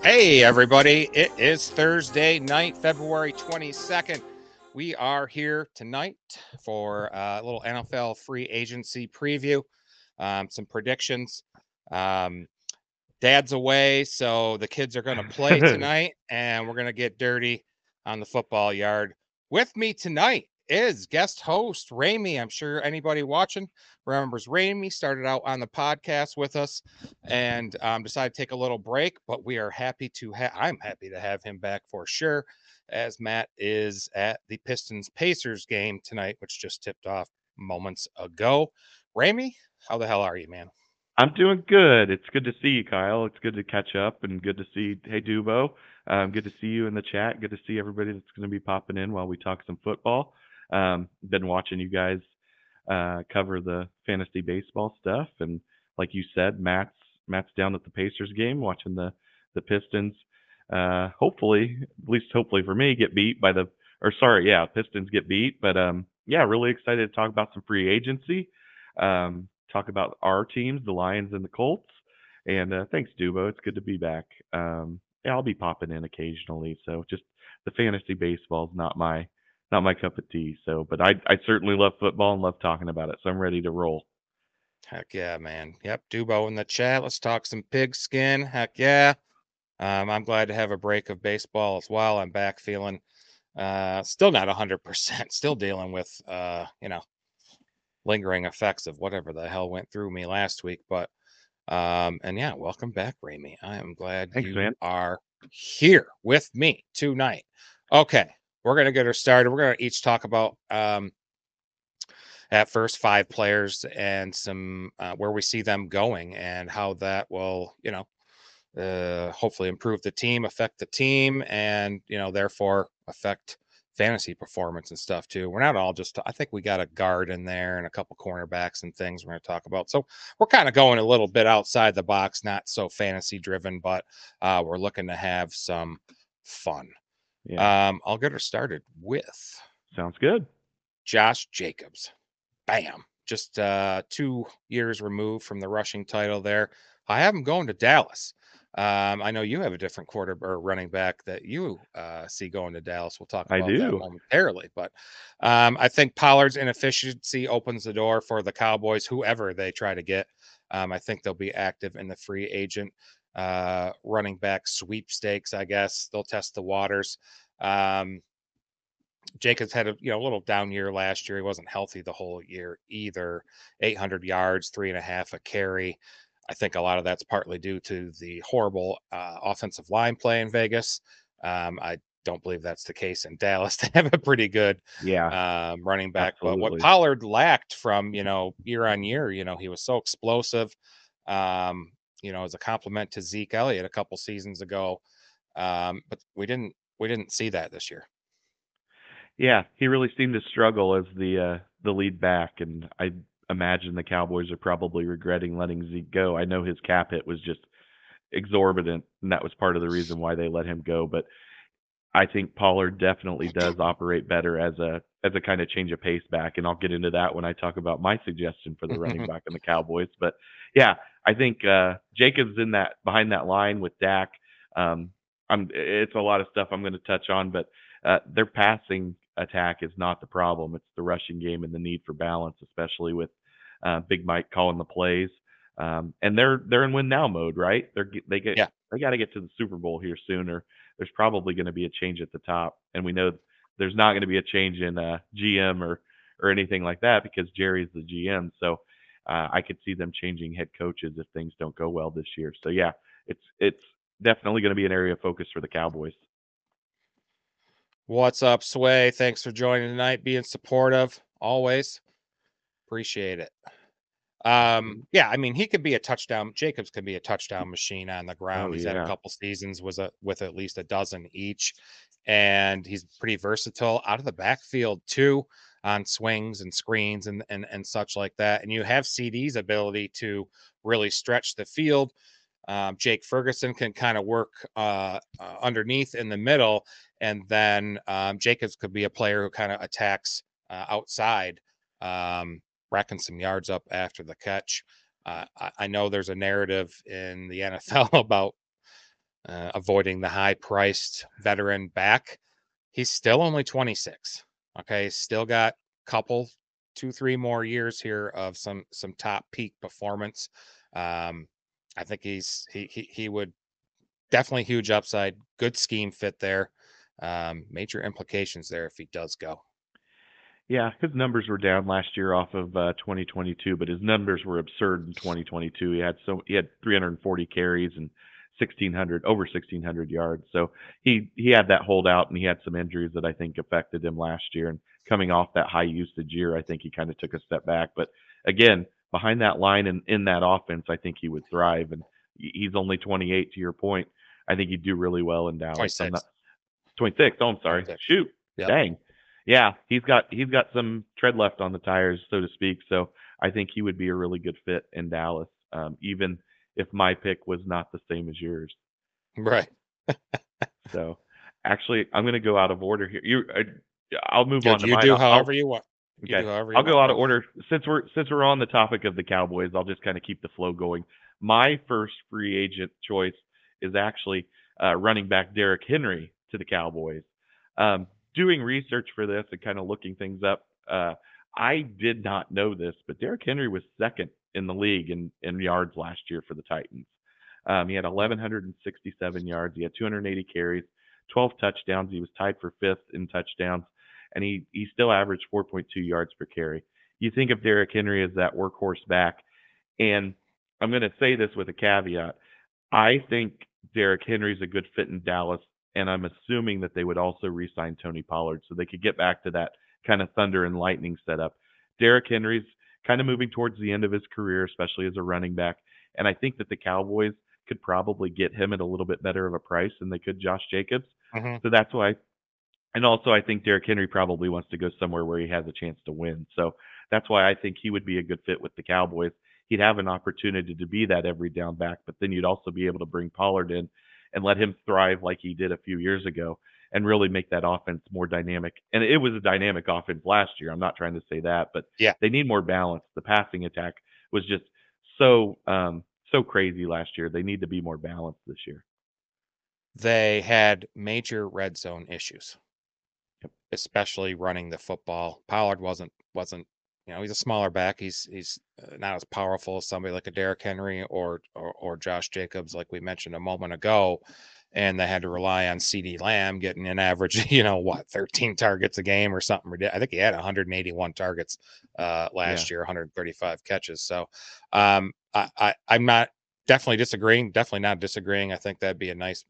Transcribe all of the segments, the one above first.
Hey, everybody. It is Thursday night, February 22nd. We are here tonight for a little NFL free agency preview, some predictions. Um, Dad's away, so the kids are going to play tonight, and we're going to get dirty on the football yard. With me tonight is guest host Ramey. I'm sure anybody watching remembers Ramey. Started out on the podcast with us, and decided to take a little break. But we are happy to have. I'm happy to have him back for sure, as Matt is at the Pistons Pacers game tonight, which just tipped off moments ago. Ramey, how the hell are you, man? I'm doing good. It's good to see you, Kyle. It's good to catch up and good to see, hey, Dubo. Good to see you in the chat. Good to see everybody that's going to be popping in while we talk some football. Been watching you guys cover the fantasy baseball stuff, and like you said, Matt's down at the Pacers game watching the Pistons. Hopefully, at least hopefully for me, get beat by the or sorry, yeah, Pistons get beat. But yeah, really excited to talk about some free agency. Talk about our teams, the Lions and the Colts. And thanks, Dubo. It's good to be back. Yeah, I'll be popping in occasionally. So just the fantasy baseball is not my cup of tea. So, but I certainly love football and love talking about it. So I'm ready to roll. Heck yeah, man. Yep, Dubo in the chat. Let's talk some pigskin. Heck yeah. I'm glad to have a break of baseball as well. I'm back feeling still not 100%, still dealing with lingering effects of whatever the hell went through me last week. But and yeah, welcome back, Ramey. I am glad Thanks, you man. are here with me tonight. Okay, we're gonna get her started. We're gonna each talk about at first five players and some where we see them going and how that will hopefully improve the team, affect the team, and therefore affect fantasy performance and stuff too. We're not all just, I think we got a guard in there and a couple cornerbacks and things we're going to talk about. So we're kind of going a little bit outside the box, not so fantasy driven, but we're looking to have some fun. Yeah, I'll get her started with sounds good. Josh Jacobs. Bam. Just 2 years removed from the rushing title there. I have him going to Dallas. I know you have a different quarter or running back that you see going to Dallas. We'll talk I about that do. momentarily. But I think Pollard's inefficiency opens the door for the Cowboys, whoever they try to get. I think they'll be active in the free agent running back sweepstakes, I guess. They'll test the waters. Um, Jacobs had a little down year last year. He wasn't healthy the whole year either. 800 yards, 3.5 a carry. I think a lot of that's partly due to the horrible offensive line play in Vegas. I don't believe that's the case in Dallas. They have a pretty good Yeah, running back, but what absolutely. Pollard lacked from year on year, he was so explosive. As a compliment to Zeke Elliott a couple seasons ago, but we didn't see that this year. Yeah, he really seemed to struggle as the lead back, and I imagine the Cowboys are probably regretting letting Zeke go. I know his cap hit was just exorbitant, and that was part of the reason why they let him go. But I think Pollard definitely does operate better as a kind of change of pace back, and I'll get into that when I talk about my suggestion for the running back in the Cowboys. But yeah, I think Jacobs in that behind that line with Dak. Um, it's a lot of stuff I'm going to touch on, but their passing attack is not the problem. It's the rushing game and the need for balance, especially with Big Mike calling the plays. And they're in win now mode, right? Yeah. They got to get to the Super Bowl here sooner. There's probably going to be a change at the top, and we know there's not going to be a change in GM or anything like that because Jerry's the GM. So I could see them changing head coaches if things don't go well this year. So yeah, it's definitely going to be an area of focus for the Cowboys. What's up, Sway? Thanks for joining tonight, being supportive. Always appreciate it. Yeah, I mean, he could be a touchdown. Jacobs could be a touchdown machine on the Oh ground. He's had a yeah, couple seasons with at least a dozen each, and he's pretty versatile out of the backfield too, on swings and screens and such like that. And you have CD's ability to really stretch the field. Jake Ferguson can kind of work underneath in the middle, and then Jacobs could be a player who kind of attacks outside, racking some yards up after the catch. I know there's a narrative in the NFL about avoiding the high-priced veteran back. He's still only 26. Okay, still got couple 2, 3 more years here of some top peak performance. Um, I think he would definitely huge upside, good scheme fit there. Major implications there if he does go. Yeah, his numbers were down last year off of 2022, but his numbers were absurd in 2022. He had 340 carries and 1600 over 1600 yards. So he had that holdout, and he had some injuries that I think affected him last year. And coming off that high usage year, I think he kind of took a step back. But again, behind that line and in that offense, I think he would thrive. And he's only 28, to your point. I think he'd do really well in Dallas. I'm not 26. 26. Oh, I'm sorry. 26. Shoot. Yep. Dang. Yeah, he's got some tread left on the tires, so to speak. So I think he would be a really good fit in Dallas, even if my pick was not the same as yours. Right. So actually, I'm going to go out of order here. I'll move on Good. to You mine. do however you want. You Okay. do however you I'll go want, out of brother. order since we're on the topic of the Cowboys. I'll just kind of keep the flow going. My first free agent choice is actually running back Derrick Henry to the Cowboys. Um, Doing research for this and kind of looking things up, I did not know this, but Derrick Henry was second in the league in yards last year for the Titans. He had 1,167 yards. He had 280 carries, 12 touchdowns. He was tied for fifth in touchdowns, and he still averaged 4.2 yards per carry. You think of Derrick Henry as that workhorse back, and I'm going to say this with a caveat. I think Derrick Henry's a good fit in Dallas, and I'm assuming that they would also re-sign Tony Pollard so they could get back to that kind of thunder and lightning setup. Derrick Henry's kind of moving towards the end of his career, especially as a running back, and I think that the Cowboys could probably get him at a little bit better of a price than they could Josh Jacobs. Hmm. So that's why, and also I think Derrick Henry probably wants to go somewhere where he has a chance to win. So that's why I think he would be a good fit with the Cowboys. He'd have an opportunity to be that every down back, but then you'd also be able to bring Pollard in and let him thrive like he did a few years ago and really make that offense more dynamic. And it was a dynamic offense last year. I'm not trying to say that, but Yeah. they need more balance. The passing attack was just so crazy last year. They need to be more balanced this year. They had major red zone issues, Yep. especially running the football. Pollard wasn't he's a smaller back. He's not as powerful as somebody like a Derrick Henry or Josh Jacobs, like we mentioned a moment ago. And they had to rely on CD Lamb getting an average, 13 targets a game or something. I think he had 181 targets Yeah, last year, 135 catches. So I'm not definitely disagreeing. Definitely not disagreeing. I think that'd be a nice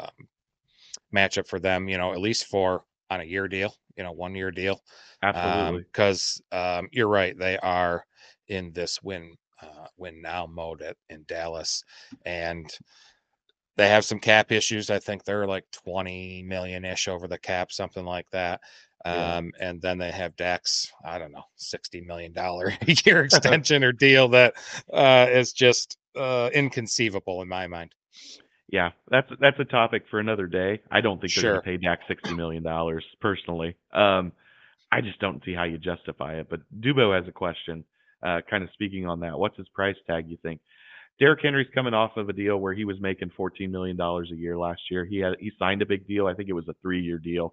matchup for them, at least for on a year deal, 1 year deal. absolutely. Because you're right, they are in this win now mode in Dallas, and they have some cap issues. I think they're like 20 million ish over the cap, something like that. Yeah. And then they have Dax, I don't know, $60 million a year extension or deal that is just inconceivable in my mind. Yeah, that's a topic for another day. I don't think they're going to Sure. pay Dak $60 million personally. I just don't see how you justify it. But Dubo has a question, kind of speaking on that. What's his price tag, you think? Derrick Henry's coming off of a deal where he was making $14 million a year last year. He signed a big deal. I think it was a 3-year deal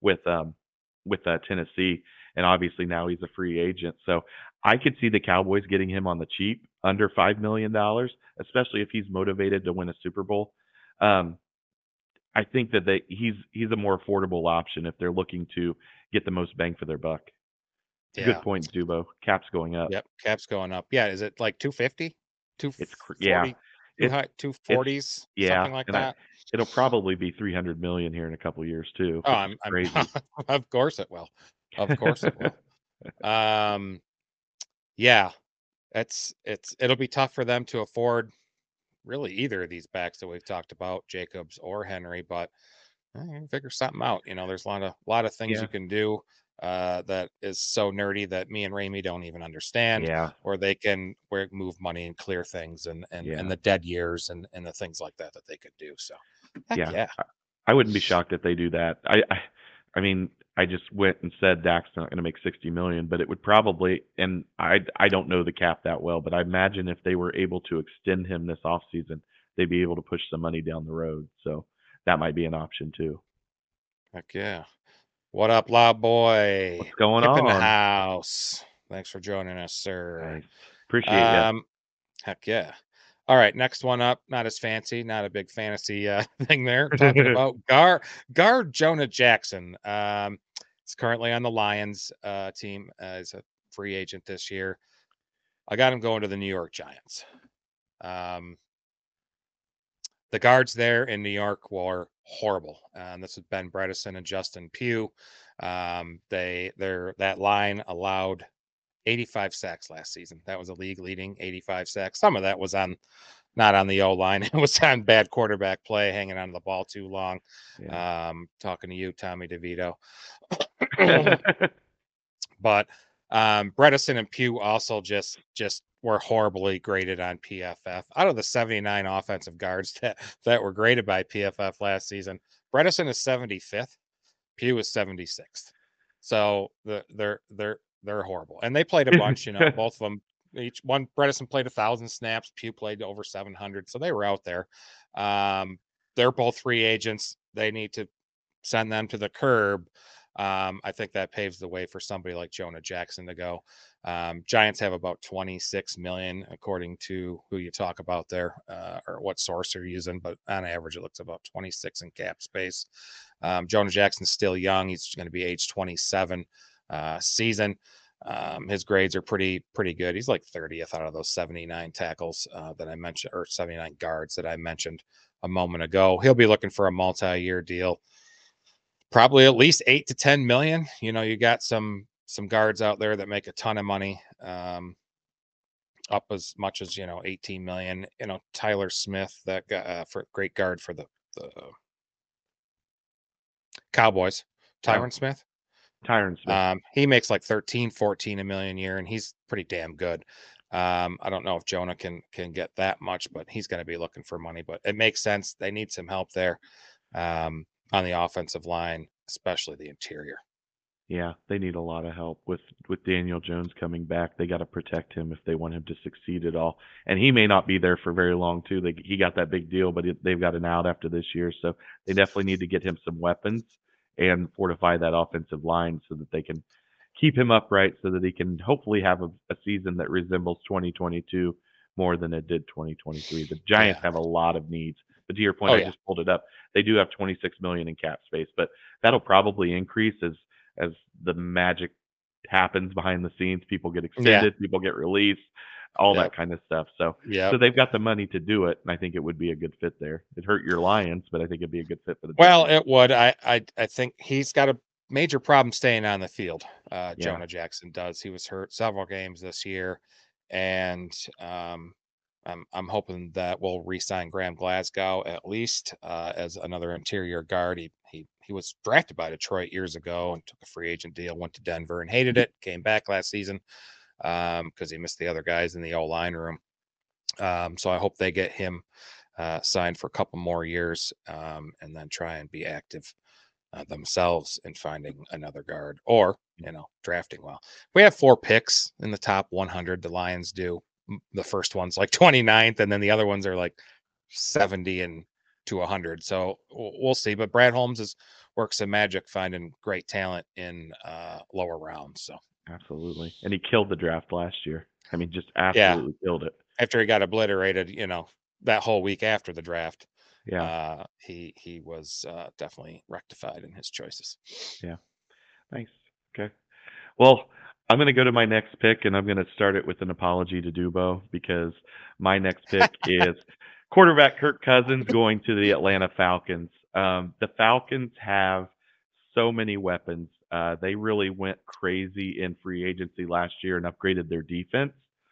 with Tennessee, and obviously now he's a free agent. So I could see the Cowboys getting him on the cheap, under $5 million, especially if he's motivated to win a Super Bowl. Um, I think that he's a more affordable option if they're looking to get the most bang for their buck. Good Yeah. point, Dubo. Cap's going up. Yep. Cap's going up. Yeah. Is it like 250, Yeah, 240, two it's high, it's 240s, yeah, something like and that? it'll probably be 300 million here in a couple years too, Oh, which is I'm crazy. of course it will. Of course it will. Um, yeah, it'll be tough for them to afford really either of these backs that we've talked about, Jacobs or Henry, but figure something out. There's a lot of things Yeah, you can do that is so nerdy that me and Ramey don't even understand, yeah, or they can move money and clear things and yeah, the dead years and the things like that that they could do. So heck yeah. yeah. I wouldn't be shocked if they do that. I mean, I just went and said Dak's not going to make 60 million, but it would probably, and I don't know the cap that well, but I imagine if they were able to extend him this offseason, they'd be able to push some money down the road. So that might be an option too. Heck yeah. What up, Loud Boy? What's going Hip in the on? house. Thanks for joining us, sir. Nice. Appreciate you. Um, heck yeah. All right, next one up. Not as fancy, not a big fantasy thing there. Talking about guard Jonah Jackson. He's currently on the Lions team as a free agent this year. I got him going to the New York Giants. The guards there in New York were horrible. This is Ben Bredesen and Justin Pugh. That line allowed 85 sacks last season. That was a league leading 85 sacks. Some of that was not on the O line. It was on bad quarterback play, hanging on the ball too long. Yeah. Talking to you, Tommy DeVito. But Bredesen and Pugh also just were horribly graded on PFF. Out of the 79 offensive guards that were graded by PFF last season, Bredesen is 75th, Pugh is 76th. So they're horrible, and they played a bunch. Both of them. Each one, Bredesen played 1,000 snaps. Pugh played over 700, so they were out there. They're both free agents. They need to send them to the curb. I think that paves the way for somebody like Jonah Jackson to go. Giants have about 26 million, according to who you talk about there, or what source you're using, but on average, it looks about 26 in cap space. Jonah Jackson's still young. He's going to be age 27 season. His grades are pretty good. He's like 30th out of those 79 tackles that I mentioned, or 79 guards that I mentioned a moment ago. He'll be looking for a multi-year deal. Probably at least 8 to 10 million. You got some guards out there that make a ton of money, up as much as 18 million. Tyler Smith, that guy, for great guard for the Cowboys, Tyron Smith. Tyron Smith. He makes like 13, 14 a million a year, and he's pretty damn good. I don't know if Jonah can get that much, but he's going to be looking for money. But it makes sense. They need some help there. On the offensive line, especially the interior. Yeah, they need a lot of help with Daniel Jones coming back. They got to protect him if they want him to succeed at all. And he may not be there for very long too. He got that big deal, but they've got an out after this year, so they definitely need to get him some weapons and fortify that offensive line so that they can keep him upright, so that he can hopefully have a season that resembles 2022 more than it did 2023. The Giants have a lot of needs. But to your point, I just pulled it up. They do have 26 million in cap space, but that'll probably increase as the magic happens behind the scenes. People get extended, people get released, all that kind of stuff. So they've got the money to do it, and I think it would be a good fit there. It hurt your Lions, but I think it'd be a good fit for the Well, Giants. it would. I think he's got a major problem staying on the field. Jonah Jackson does. He was hurt several games this year, and I'm hoping that we'll re-sign Graham Glasgow at least as another interior guard. He was drafted by Detroit years ago and took a free agent deal, went to Denver and hated it, came back last season because he missed the other guys in the O-line room. So I hope they get him signed for a couple more years and then try and be active themselves in finding another guard or, drafting well. We have 4 picks in the top 100. The Lions do. The first one's like 29th, and then the other ones are like 70 and to 100. So we'll see. But Brad Holmes works some magic finding great talent in lower rounds. So absolutely, and he killed the draft last year. I mean, just absolutely killed it. After he got obliterated, that whole week after the draft, he was definitely rectified in his choices. Yeah, nice. Okay, well, I'm going to go to my next pick, and I'm going to start it with an apology to Dubo because my next pick is quarterback Kirk Cousins going to the Atlanta Falcons. The Falcons have so many weapons. They really went crazy in free agency last year and upgraded their defense.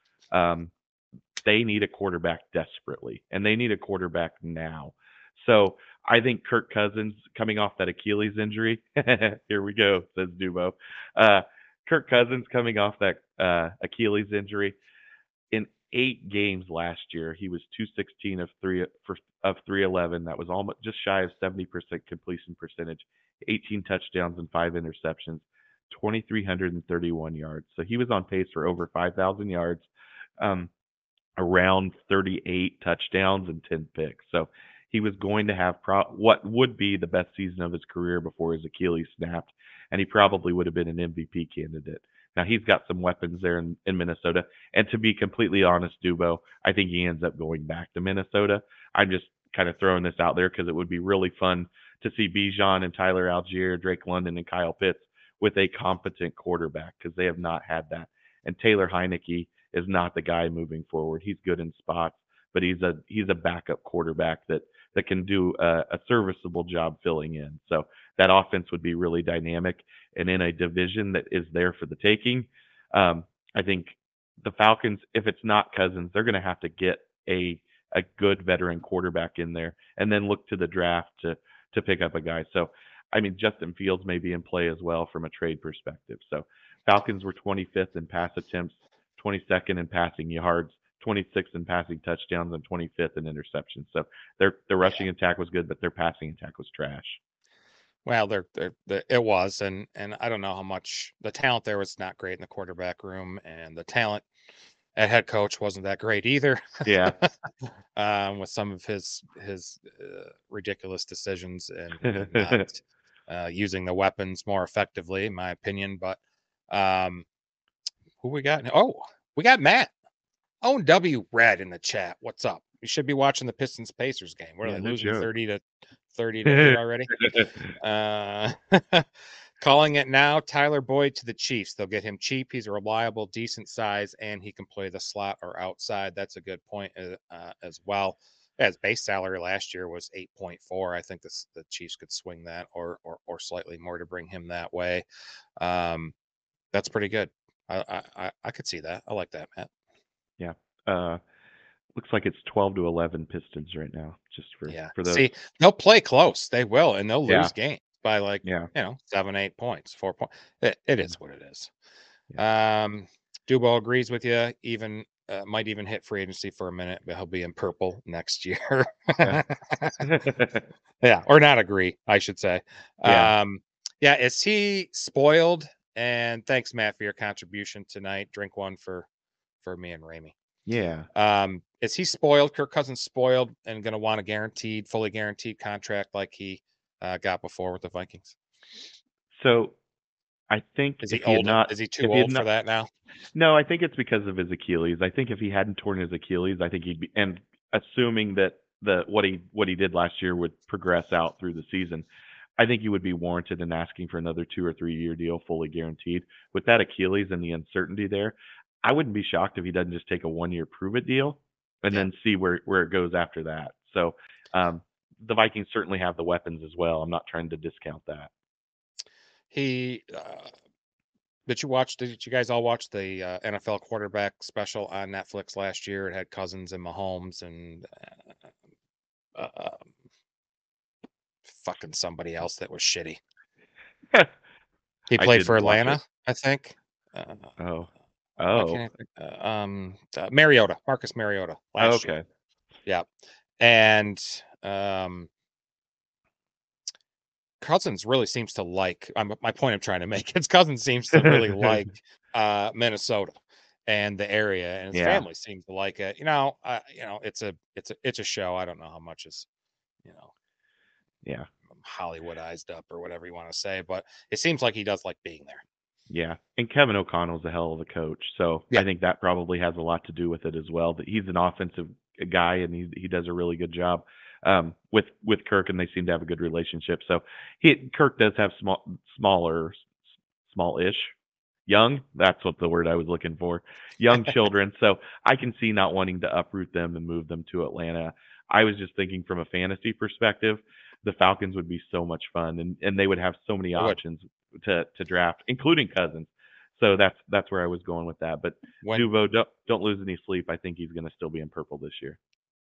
They need a quarterback desperately, and they need a quarterback now. So I think Kirk Cousins coming off that Achilles injury. Here we go, says Dubo. Kirk Cousins coming off that Achilles injury. In 8 games last year, he was 216 of 311. That was almost just shy of 70% completion percentage, 18 touchdowns and 5 interceptions, 2,331 yards. So he was on pace for over 5,000 yards. around 38 touchdowns and 10 picks. So he was going to have what would be the best season of his career before his Achilles snapped, and he probably would have been an MVP candidate. Now he's got some weapons there in Minnesota, and to be completely honest, Dubo, I think he ends up going back to Minnesota. I'm just kind of throwing this out there because it would be really fun to see Bijan and Tyler Algier, Drake London, and Kyle Pitts with a competent quarterback because they have not had that. And Taylor Heineke is not the guy moving forward. He's good in spots, but he's a backup quarterback that can do a serviceable job filling in. So that offense would be really dynamic and in a division that is there for the taking. I think the Falcons, if it's not Cousins, they're going to have to get a good veteran quarterback in there and then look to the draft to pick up a guy. So I mean, Justin Fields may be in play as well from a trade perspective. So Falcons were 25th in pass attempts, 22nd in passing yards, 26th in passing touchdowns, and 25th in interceptions. So their rushing attack was good, but their passing attack was trash. Well, it was, and I don't know how much the talent there was not great in the quarterback room, and the talent at head coach wasn't that great either. Yeah. With some of his ridiculous decisions and not using the weapons more effectively, in my opinion. But who we got? Oh, we got Matt. O&W Red in the chat. What's up? We should be watching the Pistons Pacers game. What are Yeah, they no losing joke. 30 to 8 already? Calling it now, Tyler Boyd to the Chiefs. They'll get him cheap. He's a reliable, decent size, and he can play the slot or outside. That's a good point as well. His base salary last year was 8.4. I think the Chiefs could swing that or slightly more to bring him that way. That's pretty good. I could see that. I like that, Matt. Yeah. Looks like it's 12-11 Pistons right now. Just for those. See, they'll play close. They will, and they'll Yeah. lose games by like 7, 8 points, 4 points. It is what it is. Dubo agrees with you. Even might even hit free agency for a minute, but he'll be in purple next year. Yeah, or not agree, I should say. Yeah. Is he spoiled? And thanks, Matt, for your contribution tonight. Drink one for me and Ramey. Yeah. Is he spoiled? Kirk Cousins spoiled and going to want a fully guaranteed contract like he got before with the Vikings? So I think is he old? Is he too old for that now? No, I think it's because of his Achilles. I think if he hadn't torn his Achilles, I think he'd be, and assuming that what he did last year would progress out through the season, I think he would be warranted in asking for another 2 or 3 year deal, fully guaranteed. With that Achilles and the uncertainty there, I wouldn't be shocked if he doesn't just take a 1-year prove it deal and then see where it goes after that. So the Vikings certainly have the weapons as well. I'm not trying to discount that. Did you guys all watch the NFL quarterback special on Netflix last year? It had Cousins and Mahomes and fucking somebody else that was shitty. He played for Atlanta, I think. Mariota, Marcus Mariota. Last year. Yeah, and Cousins really seems to like. My point I'm trying to make is Cousins seems to really like Minnesota and the area, and his family seems to like it. It's a show. I don't know how much is, Hollywoodized up or whatever you want to say, but it seems like he does like being there. Yeah, and Kevin O'Connell's a hell of a coach, so I think that probably has a lot to do with it as well. That he's an offensive guy and he does a really good job with Kirk, and they seem to have a good relationship. So Kirk does have smallish, young. That's what the word I was looking for. Young children. So I can see not wanting to uproot them and move them to Atlanta. I was just thinking from a fantasy perspective, the Falcons would be so much fun, and they would have so many options to draft, including Cousins. So that's where I was going with that. But Duvo, don't lose any sleep. I think he's going to still be in purple this year.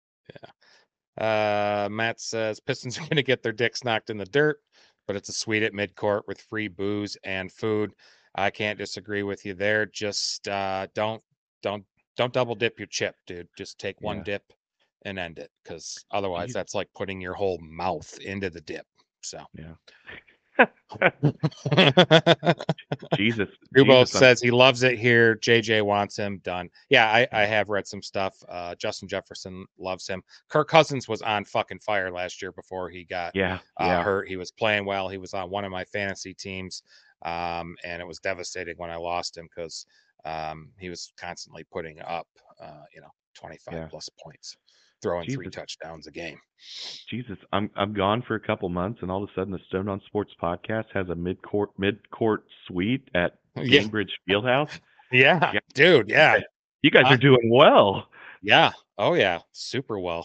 Yeah. Matt says Pistons are going to get their dicks knocked in the dirt, but it's a suite at midcourt with free booze and food. I can't disagree with you there. Just don't double dip your chip, dude. Just take one dip and end it, because otherwise that's like putting your whole mouth into the dip. So Jesus, Rubo Jesus, says he loves it here. JJ wants him done. Yeah, I have read some stuff. Justin Jefferson loves him. Kirk Cousins was on fucking fire last year before he got yeah, hurt. He was playing well. He was on one of my fantasy teams, and it was devastating when I lost him because he was constantly putting up, 25 yeah. plus points, throwing 3 Jesus, touchdowns a game. Jesus, I'm gone for a couple months, and all of a sudden, the Stone on Sports podcast has a mid court suite at Yeah, Gainbridge Fieldhouse. yeah, Yeah, dude, you yeah, guys, you guys are doing well. yeah. Oh yeah, super well.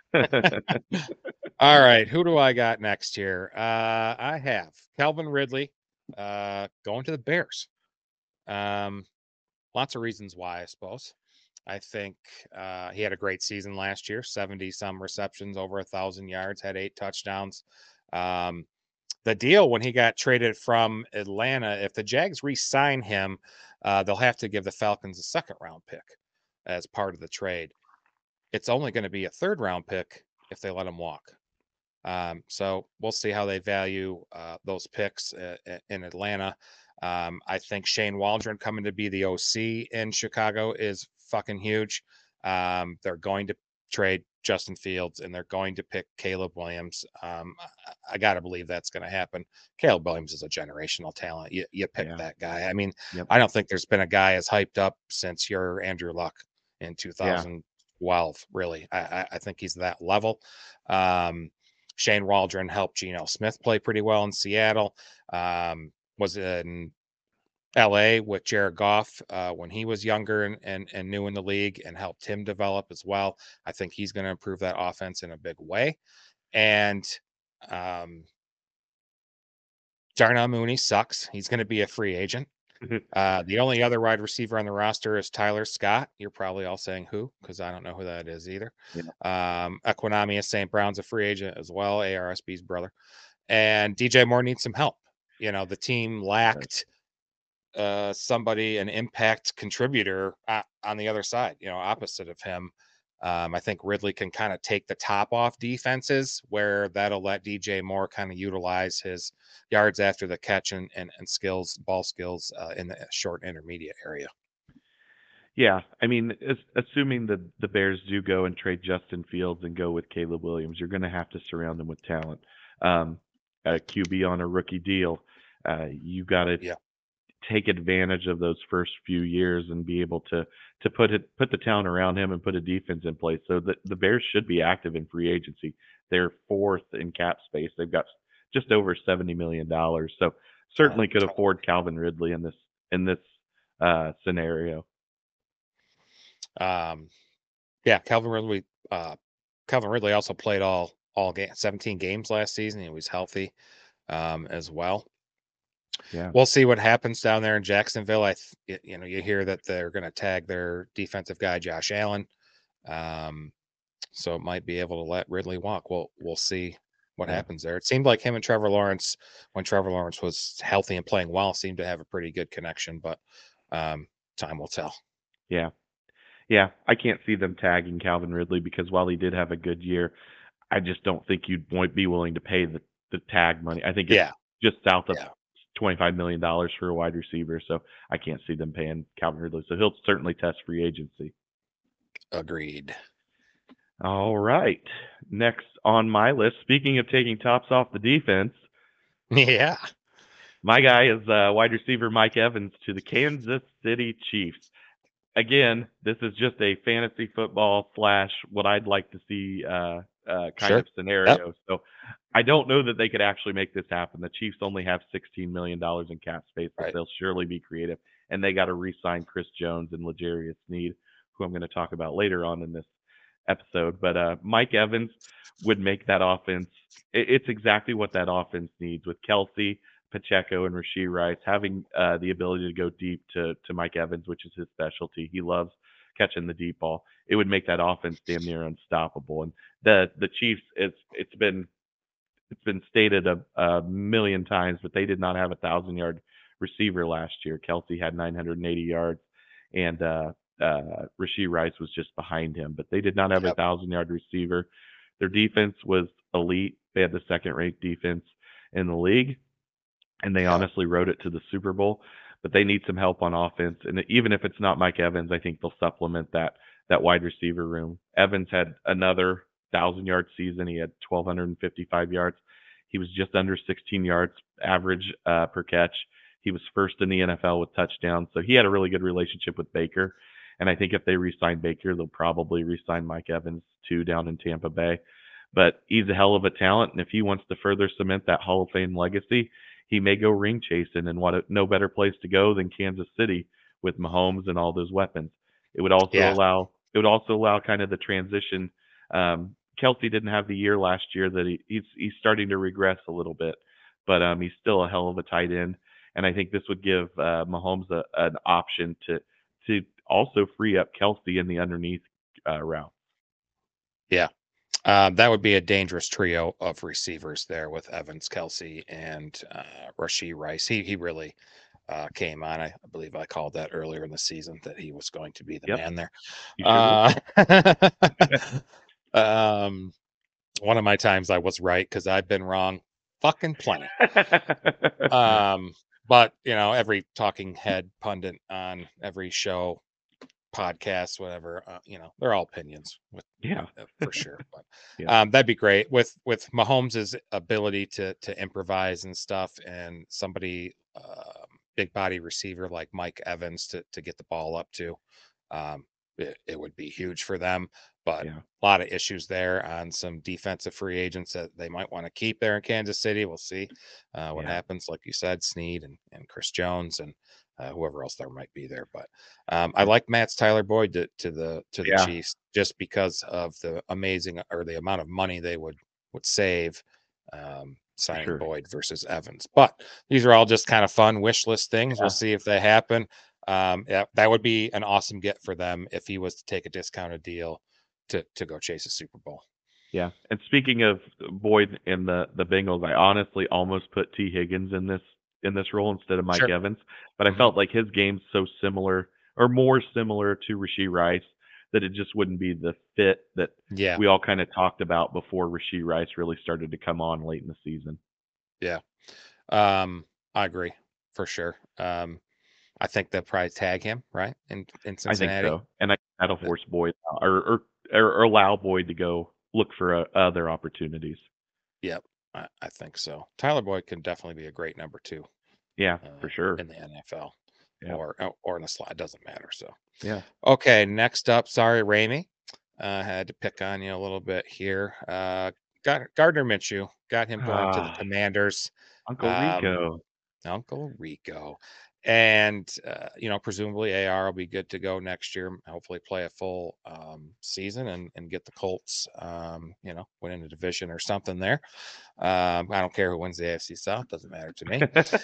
All right, who do I got next here? I have Calvin Ridley going to the Bears. Um, Lots of reasons why, I suppose. I think he had a great season last year, 70 some receptions, over 1,000 yards, had 8 touchdowns. Um, the deal when he got traded from Atlanta, if the Jags re-sign him, they'll have to give the Falcons a second round pick as part of the trade. It's only going to be a third round pick if they let him walk. So we'll see how they value those picks in Atlanta. I think Shane Waldron coming to be the OC in Chicago is fucking huge. They're going to trade Justin Fields and they're going to pick Caleb Williams. I got to believe that's going to happen. Caleb Williams is a generational talent. You pick Yeah. that guy. I mean, Yep. I don't think there's been a guy as hyped up since your Andrew Luck in Yeah. 2012, really. I think he's that level. Shane Waldron helped Geno Smith play pretty well in Seattle. Was in LA with Jared Goff when he was younger and new in the league and helped him develop as well. I think he's going to improve that offense in a big way. And Darnell Mooney sucks. He's going to be a free agent. The only other wide receiver on the roster is Tyler Scott. You're probably all saying who, because I don't know who that is either. Equinemius St. Brown's a free agent as well, ARSB's brother. And DJ Moore needs some help. The team lacked somebody, an impact contributor on the other side, opposite of him. I think Ridley can kind of take the top off defenses where that'll let DJ Moore kind of utilize his yards after the catch and skills, ball skills in the short intermediate area. Yeah, I mean, assuming that the Bears do go and trade Justin Fields and go with Caleb Williams, you're going to have to surround them with talent. A QB on a rookie deal, you got to take advantage of those first few years and be able to put the talent around him and put a defense in place. So the Bears should be active in free agency. They're fourth in cap space. They've got just over $70 million. So certainly could afford Calvin Ridley in this scenario. Calvin Ridley also played all 17 games last season. He was healthy as well. Yeah, we'll see what happens down there in Jacksonville. You hear that they're going to tag their defensive guy Josh Allen, so it might be able to let Ridley walk. We'll see what happens there. It seemed like him and Trevor Lawrence, when Trevor Lawrence was healthy and playing well, seemed to have a pretty good connection, but time will tell. Yeah, I can't see them tagging Calvin Ridley because while he did have a good year, I just don't think you'd be willing to pay the tag money. I think it's just south of $25 million for a wide receiver, so I can't see them paying Calvin Ridley. So he'll certainly test free agency. Agreed. All right. Next on my list, speaking of taking tops off the defense, my guy is wide receiver Mike Evans to the Kansas City Chiefs. Again, this is just a fantasy football / what I'd like to see kind of scenario. Yep. So I don't know that they could actually make this happen. The Chiefs only have $16 million in cap space, but they'll surely be creative. And they got to re-sign Chris Jones and L'Jarius Sneed, who I'm going to talk about later on in this episode. But Mike Evans would make that offense. It's exactly what that offense needs with Kelce, Pacheco, and Rashee Rice having the ability to go deep to Mike Evans, which is his specialty. He loves catching the deep ball. It would make that offense damn near unstoppable. And the Chiefs, it's been stated a million times, but they did not have a 1,000-yard receiver last year. Kelce had 980 yards, and Rashee Rice was just behind him. But they did not have a 1,000-yard receiver. Their defense was elite. They had the second-rate defense in the league. and they honestly rode it to the Super Bowl. But they need some help on offense, and even if it's not Mike Evans, I think they'll supplement that wide receiver room. Evans had another 1,000-yard season. He had 1,255 yards. He was just under 16 yards average per catch. He was first in the NFL with touchdowns, so he had a really good relationship with Baker. And I think if they re-sign Baker, they'll probably re-sign Mike Evans too down in Tampa Bay. But he's a hell of a talent, and if he wants to further cement that Hall of Fame legacy, he may go ring chasing, and no better place to go than Kansas City with Mahomes and all those weapons. It would also Yeah. allow kind of the transition. Kelsey didn't have the year last year that he's starting to regress a little bit, but he's still a hell of a tight end, and I think this would give Mahomes an option to also free up Kelsey in the underneath route. Yeah. That would be a dangerous trio of receivers there with Evans, Kelsey, and Rashee Rice. He really came on. I believe I called that earlier in the season that he was going to be the Yep, man there. you sure did. One of my times I was right because I've been wrong fucking plenty. But every talking head pundit on every show, podcast, whatever, they're all opinions Yeah. for sure. But Yeah. that'd be great with Mahomes' ability to improvise and stuff, and somebody big body receiver like Mike Evans to get the ball up to. It would be huge for them, but Yeah. a lot of issues there on some defensive free agents that they might want to keep there in Kansas City. We'll see what happens. Like you said, Snead and Chris Jones and whoever else there might be there. But I like Matt's Tyler Boyd to the Yeah. Chiefs just because of the amazing or the amount of money they would save signing Sure. Boyd versus Evans. But these are all just kind of fun wish list things. Yeah. We'll see if they happen. Yeah, that would be an awesome get for them if he was to take a discounted deal to go chase a Super Bowl. Yeah. And speaking of Boyd and the Bengals, I honestly almost put T. Higgins in this role instead of Mike Sure. Evans, but I felt like his game's so similar or more similar to Rashee Rice that it just wouldn't be the fit that Yeah. we all kind of talked about before Rashee Rice really started to come on late in the season. Yeah. I agree for sure. I think they'll probably tag him right in I think Cincinnati. so, and that'll force Boyd or allow Boyd to go look for other opportunities. Yep, I think so. Tyler Boyd can definitely be a great number 2. Yeah, for sure. In the NFL Yeah. or in the slot. It doesn't matter. So Yeah. Okay, next up, sorry, Ramey. Had to pick on you a little bit here. Got Gardner Minshew, got him going to the Commanders. Uncle Rico. Uncle Rico. And presumably AR will be good to go next year. Hopefully play a full season and get the Colts winning the division or something there. I don't care who wins the AFC South, doesn't matter to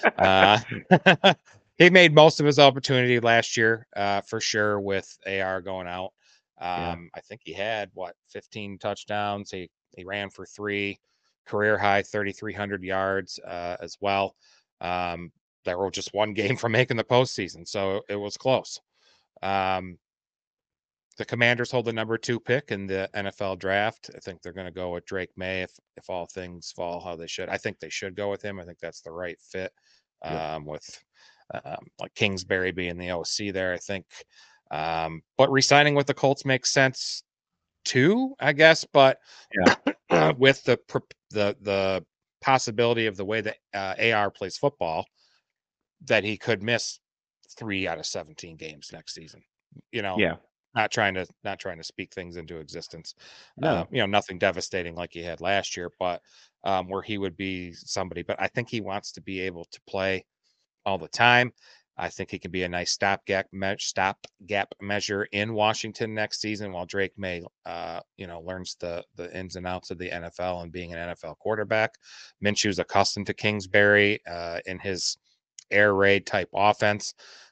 me. He made most of his opportunity last year, for sure, with AR going out. I think he had 15 touchdowns. He ran for 3, career high 3,300 yards as well. They were just one game from making the postseason, so it was close. The Commanders hold the number 2 pick in the NFL draft. I think they're going to go with Drake May if all things fall how they should. I think they should go with him. I think that's the right fit with like Kingsbury being the OC there, I think. But re-signing with the Colts makes sense too, I guess. But with the possibility of the way that AR plays football, that he could miss 3 out of 17 games next season. Not trying to speak things into existence. No. Nothing devastating like he had last year, but where he would be somebody. But I think he wants to be able to play all the time. I think he can be a nice stopgap measure in Washington next season while Drake May, learns the ins and outs of the NFL and being an NFL quarterback. Minshew's accustomed to Kingsbury in his air raid type offense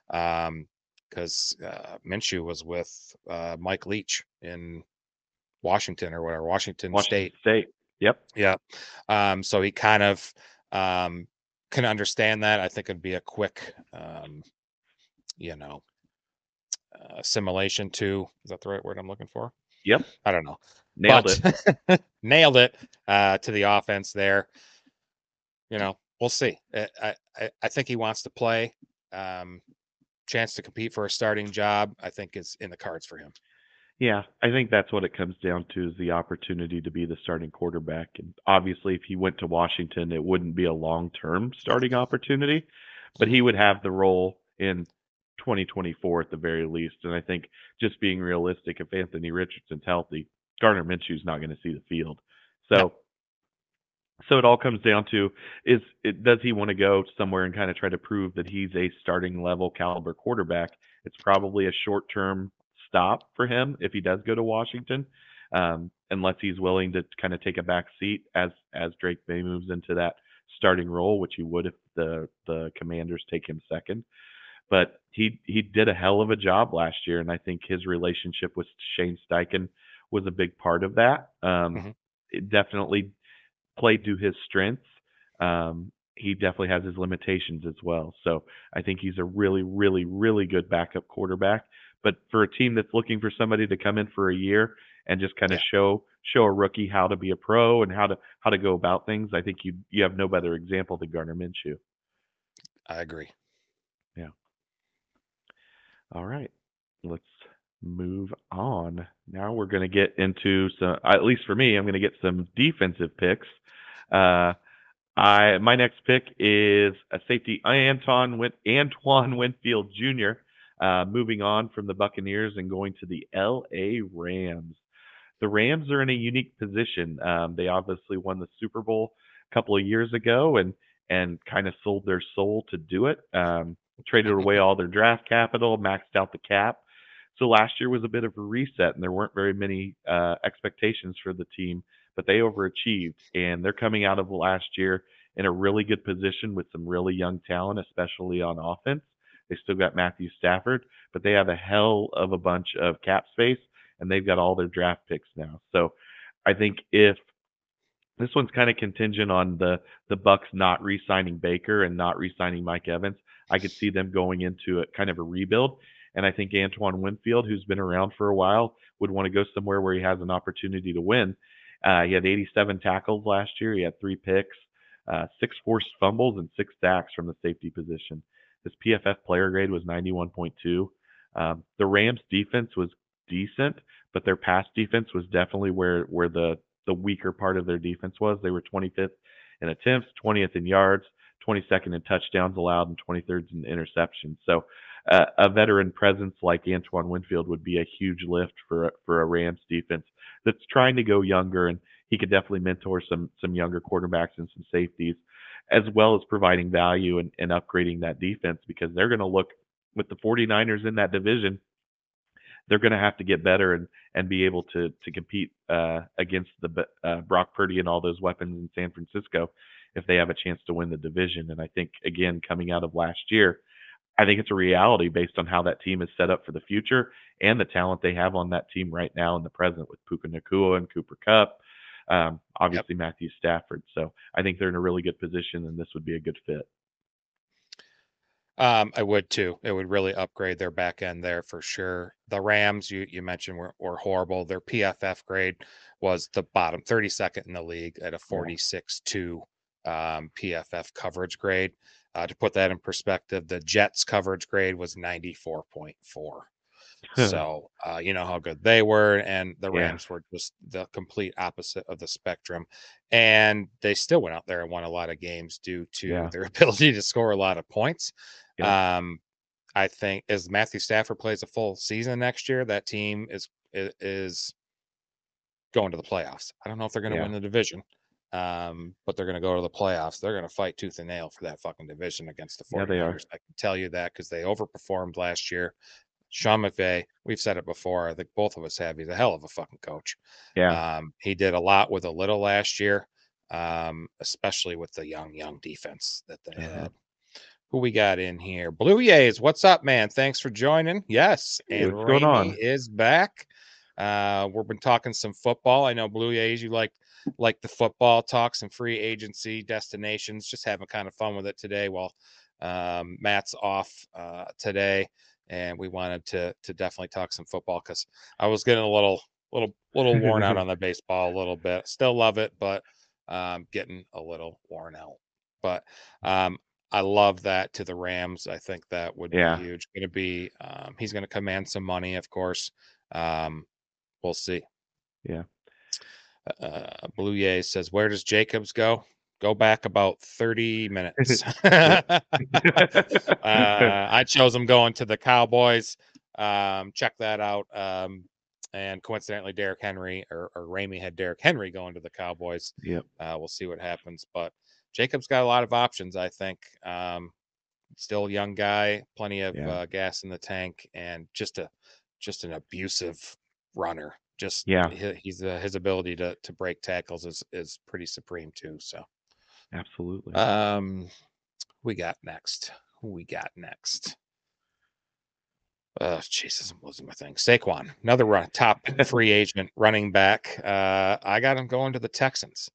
because Minshew was with Mike Leach in Washington or whatever, Washington State. Yep. Yeah. So he kind of can understand that. I think it'd be a quick, assimilation to, is that the right word I'm looking for? Yep. I don't know. Nailed it to the offense there. we'll see. I think he wants to play. Um, chance to compete for a starting job, I think is in the cards for him. Yeah, I think that's what it comes down to is the opportunity to be the starting quarterback. And obviously, if he went to Washington, it wouldn't be a long-term starting opportunity, but Mhm. he would have the role in 2024 at the very least. And I think just being realistic, if Anthony Richardson's healthy, Gardner Minshew's not going to see the field. No, So it all comes down to does he want to go somewhere and kind of try to prove that he's a starting level caliber quarterback? It's probably a short term stop for him if he does go to Washington, unless he's willing to kind of take a back seat as Drake May moves into that starting role, which he would if the Commanders take him second. But he did a hell of a job last year, and I think his relationship with Shane Steichen was a big part of that. hmm It definitely played to his strengths. He definitely has his limitations as well. So I think he's a really, really, really good backup quarterback. But for a team that's looking for somebody to come in for a year and just kind of yeah, show a rookie how to be a pro and how to go about things, I think you have no better example than Gardner Minshew. I agree. Yeah. All right. Let's move on. Now we're going to get into some, at least for me, I'm going to get some defensive picks. Uh, my next pick is a safety Antoine Winfield Jr. Moving on from the Buccaneers and going to the L.A. Rams. The Rams are in a unique position. They obviously won the Super Bowl a couple of years ago and kind of sold their soul to do it. Traded away all their draft capital, maxed out the cap. So last year was a bit of a reset, and there weren't very many expectations for the team, but they overachieved, and they're coming out of last year in a really good position with some really young talent, especially on offense. They still got Matthew Stafford, but they have a hell of a bunch of cap space, and they've got all their draft picks now. So I think if this one's kind of contingent on the Bucks not re-signing Baker and not re-signing Mike Evans. I could see them going into a kind of a rebuild, and I think Antoine Winfield, who's been around for a while, would want to go somewhere where he has an opportunity to win. He had 87 tackles last year. He had 3 picks, 6 forced fumbles, and 6 sacks from the safety position. His PFF player grade was 91.2. The Rams' defense was decent, but their pass defense was definitely where the weaker part of their defense was. They were 25th in attempts, 20th in yards, 22nd in touchdowns allowed, and 23rd in interceptions. So a veteran presence like Antoine Winfield would be a huge lift for a Rams defense that's trying to go younger, and he could definitely mentor some younger quarterbacks and some safeties, as well as providing value and upgrading that defense because they're going to look with the 49ers in that division they're going to have to get better and be able to compete against the Brock Purdy and all those weapons in San Francisco if they have a chance to win the division. And I think again coming out of last year, I think it's a reality based on how that team is set up for the future and the talent they have on that team right now in the present with Puka Nakua and Cooper Cup, Yep. obviously Matthew Stafford. So I think they're in a really good position, and this would be a good fit. I would too. It would really upgrade their back end there for sure. The Rams, you mentioned were horrible. Their PFF grade was the bottom 32nd in the league at a Yeah. 46.2 PFF coverage grade. To put that in perspective, the Jets coverage grade was 94.4. So you know how good they were, and the Yeah. Rams were just the complete opposite of the spectrum. And they still went out there and won a lot of games due to Yeah. their ability to score a lot of points. Yep. Um, I think as Matthew Stafford plays a full season next year, that team is going to the playoffs. I don't know if they're going to Yeah. win the division, but they're going to go to the playoffs. They're going to fight tooth and nail for that fucking division against the Yeah, they are. 49ers. I can tell you that because they overperformed last year. Sean McVay, we've said it before. I think both of us have. He's a hell of a fucking coach. Yeah. He did a lot with a little last year, especially with the young defense that they Uh-huh. had. Who we got in here? Blue Jays, what's up, man? Thanks for joining. Yes, Hey, and what's going Rainey on? is back. We've been talking some football. I know Blue Jays, you like the football talk, some free agency destinations. Just having kind of fun with it today. While Matt's off today, and we wanted to definitely talk some football because I was getting a little worn out on the baseball a little bit. Still love it, but getting a little worn out. but I love that to the Rams. I think that would be Yeah. huge. Going to be he's going to command some money, of course. We'll see. Yeah. Blue Yay says, "Where does Jacobs go? Go back about 30 minutes." Yep. I chose him going to the Cowboys. Check that out. And coincidentally, Derrick Henry or Ramey had Derrick Henry going to the Cowboys. Yep. We'll see what happens. But Jacobs got a lot of options, I think. Still a young guy, plenty of Yeah. gas in the tank, and just an abusive runner. Just Yeah. his ability to break tackles is pretty supreme too. So Absolutely. we got next. Who we got next? Oh, Jesus, I'm losing my thing. Saquon, another top free agent running back. I got him going to the Texans.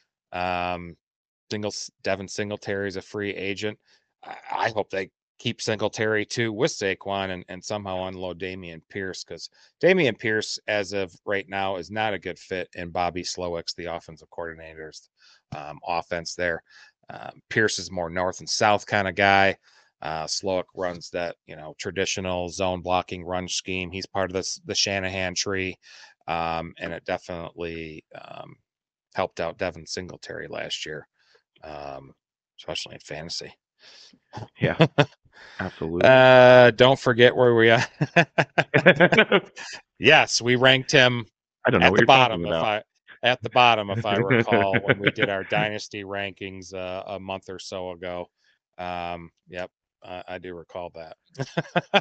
Devin Singletary is a free agent. I hope they keep Singletary too with Saquon and somehow unload Dameon Pierce, because Dameon Pierce, as of right now, is not a good fit in Bobby Slowick's, the offensive coordinator's offense there. Pierce is more north and south kind of guy. Slowick runs that traditional zone blocking run scheme. He's part of the Shanahan tree, and it definitely helped out Devin Singletary last year, especially in fantasy. Yeah. Absolutely. Don't forget where we are. Yes, we ranked him I don't know at what the you're talking bottom. about. If I recall, when we did our dynasty rankings a month or so ago. Yep, I do recall that.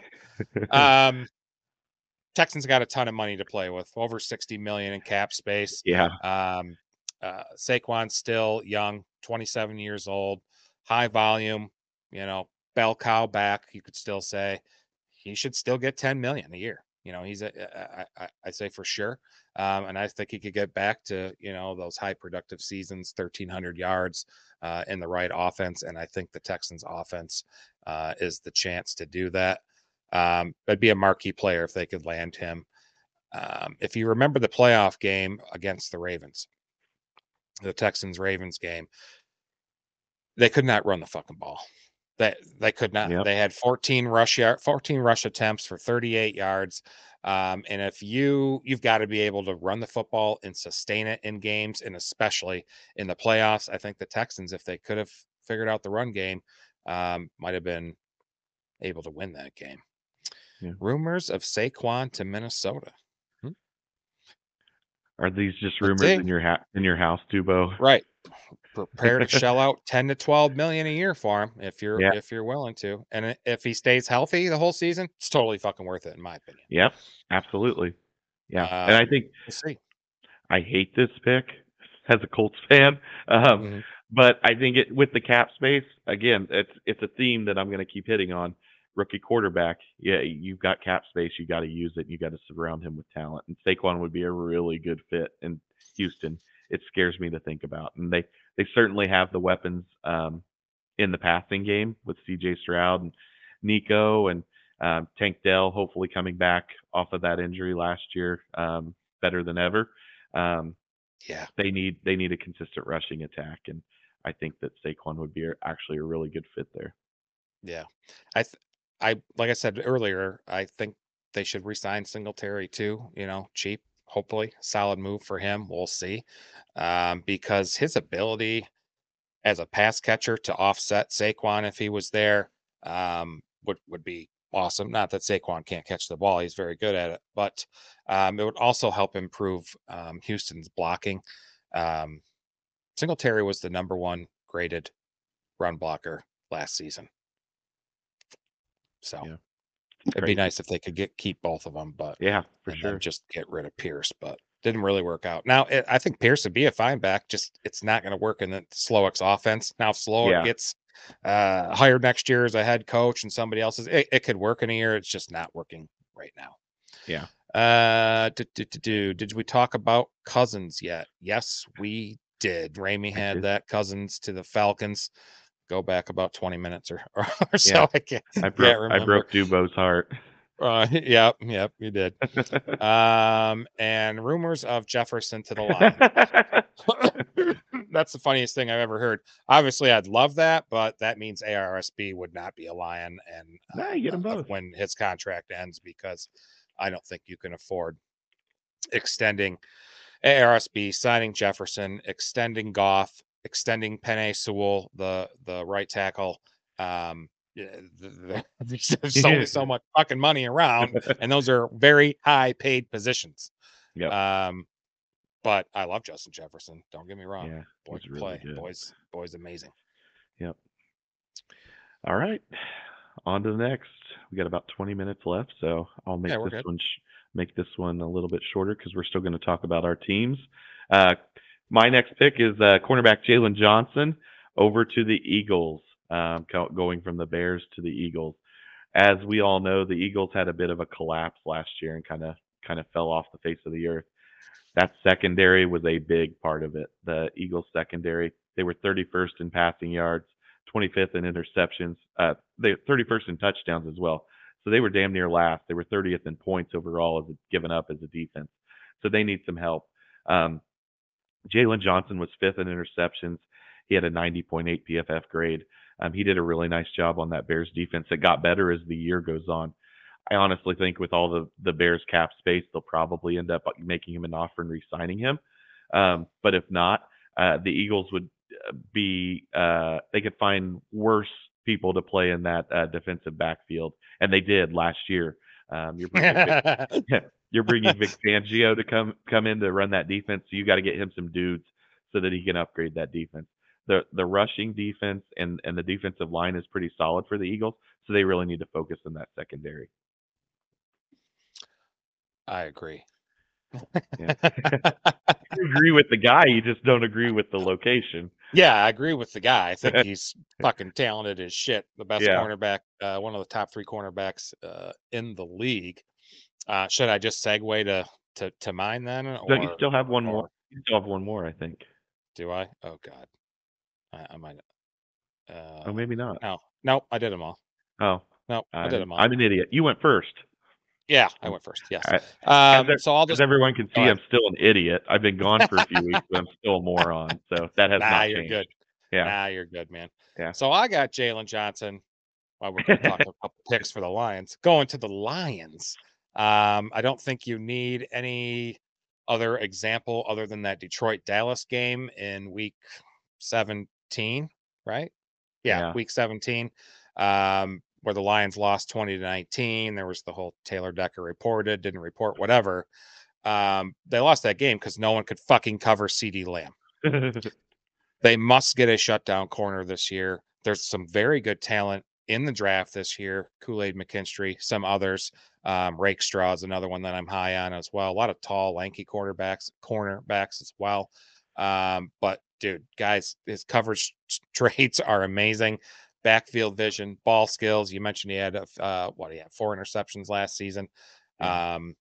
Texans got a ton of money to play with, over 60 million in cap space. Yeah. Saquon's still young, 27 years old, high volume, bell cow back, you could still say. He should still get 10 million a year. He's I say for sure. And I think he could get back to, those high productive seasons, 1,300 yards in the right offense. And I think the Texans offense is the chance to do that. It'd be a marquee player if they could land him. If you remember the playoff game against the Ravens, the Texans-Ravens game, they could not run the fucking ball. They could not. Yep. They had 14 rush attempts for 38 yards. And if you've got to be able to run the football and sustain it in games, and especially in the playoffs, I think the Texans, if they could have figured out the run game, might have been able to win that game. Yeah. Rumors of Saquon to Minnesota. Are these just rumors in your house, Dubo? Right. Prepare to shell out 10 to 12 million a year for him if you're willing to. And if he stays healthy the whole season, it's totally fucking worth it in my opinion. Yep. Absolutely. Yeah. And I think we'll see. I hate this pick as a Colts fan. But I think with the cap space, again, it's a theme that I'm going to keep hitting on. Rookie quarterback, yeah, you've got cap space, you got to use it, you got to surround him with talent. And Saquon would be a really good fit in Houston. It scares me to think about, and they certainly have the weapons in the passing game with C.J. Stroud and Nico and Tank Dell, hopefully coming back off of that injury last year, better than ever. Yeah, they need a consistent rushing attack, and I think that Saquon would be actually a really good fit there. Yeah, I like I said earlier, I think they should re-sign Singletary too. Cheap, hopefully, solid move for him. We'll see, because his ability as a pass catcher to offset Saquon if he was there would be awesome. Not that Saquon can't catch the ball; he's very good at it, but it would also help improve Houston's blocking. Singletary was the number one graded run blocker last season. So yeah, it'd be nice if they could keep both of them, but yeah, for sure, just get rid of Pierce, but didn't really work out. Now I think Pierce would be a fine back, just it's not going to work in the Slowick's offense. Now if Slowick gets hired next year as a head coach and somebody else's, it could work in a year. It's just not working right now. Yeah. Did we talk about Cousins yet? Yes, we did. Ramey had that Cousins to the Falcons. Go back about 20 minutes or so. Yeah. I broke Dubo's heart. Yep, you did. And rumors of Jefferson to the Lions. That's the funniest thing I've ever heard. Obviously, I'd love that, but that means ARSB would not be a Lion and Nah, you get them both. when his contract ends, because I don't think you can afford extending ARSB, signing Jefferson, extending Goff, extending Penei Sewell, the right tackle. There's only so much fucking money around, and those are very high paid positions. Yep. But I love Justin Jefferson. Don't get me wrong. Yeah, Boy he's really good. Boy's amazing. Yep. All right. On to the next. We got about 20 minutes left, so I'll make this one a little bit shorter because we're still going to talk about our teams. My next pick is cornerback Jaylon Johnson over to the Eagles, going from the Bears to the Eagles. As we all know, the Eagles had a bit of a collapse last year and kind of fell off the face of the earth. That secondary was a big part of it. The Eagles secondary, they were 31st in passing yards, 25th in interceptions. They're 31st in touchdowns as well. So they were damn near last. They were 30th in points overall as given up as a defense. So they need some help. Jaylon Johnson was 5th in interceptions. He had a 90.8 PFF grade. He did a really nice job on that Bears defense. It got better as the year goes on. I honestly think with all the Bears cap space, they'll probably end up making him an offer and re-signing him. But if not, the Eagles would they could find worse people to play in that defensive backfield, and they did last year. You're bringing Vic Fangio to come in to run that defense, so you got to get him some dudes so that he can upgrade that defense. The rushing defense and the defensive line is pretty solid for the Eagles, so they really need to focus on that secondary. I agree. Yeah. You agree with the guy, you just don't agree with the location. Yeah, I agree with the guy. I think he's fucking talented as shit. The best cornerback, one of the top 3 cornerbacks in the league. Should I just segue to mine then? Don't you still have one more? You still have one more, I think. Do I? Oh God, I might. Oh, maybe not. No, I did them all. Oh, no, I did them all. I'm an idiot. You went first. Yeah, I went first. Yes. So as everyone can see, I'm still an idiot. I've been gone for a few weeks, but I'm still a moron. So that has not changed. You're good. Yeah. You're good, man. Yeah. So I got Jaylon Johnson. Well, we're going to talk a couple picks for the Lions. Going to the Lions. I don't think you need any other example other than that Detroit-Dallas game in week 17, right? Yeah. Week 17. Where the Lions lost 20-19. There was the whole Taylor Decker reported, didn't report, whatever. They lost that game because no one could fucking cover CeeDee Lamb. They must get a shutdown corner this year. There's some very good talent in the draft this year. Kool-Aid McKinstry, some others. Rakestraw is another one that I'm high on as well. A lot of tall, lanky cornerbacks as well. But dude, guys, his coverage traits are amazing. Backfield vision, ball skills. You mentioned he had 4 interceptions last season. I'm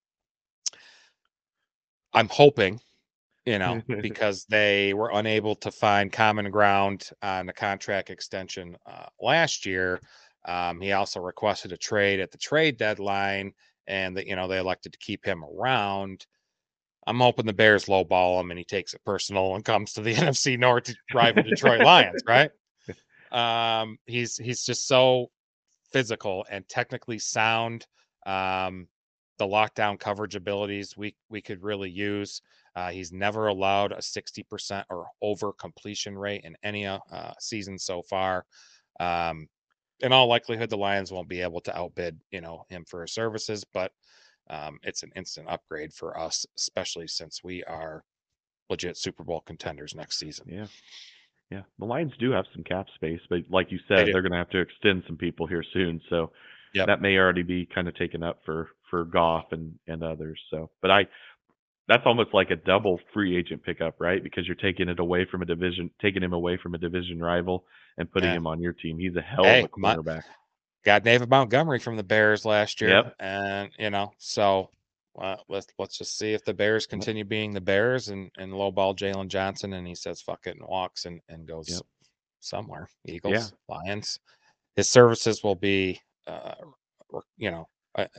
hoping, because they were unable to find common ground on the contract extension last year. He also requested a trade at the trade deadline, and they elected to keep him around. I'm hoping the Bears lowball him and he takes it personal and comes to the NFC North to rival Detroit Lions, right? He's just so physical and technically sound. The lockdown coverage abilities we could really use. He's never allowed a 60% or over completion rate in any season so far. In all likelihood, the Lions won't be able to outbid him for his services, but it's an instant upgrade for us, especially since we are legit Super Bowl contenders next season. Yeah, the Lions do have some cap space, but like you said, they're going to have to extend some people here soon. So that may already be kind of taken up for Goff and others. So, but that's almost like a double free agent pickup, right? Because you're taking him away from a division rival and putting him on your team. He's a hell of a cornerback. Got David Montgomery from the Bears last year, and so let's just see if the Bears continue being the Bears and lowball Jaylon Johnson, and he says fuck it and walks and goes somewhere. Eagles, Lions. His services will be,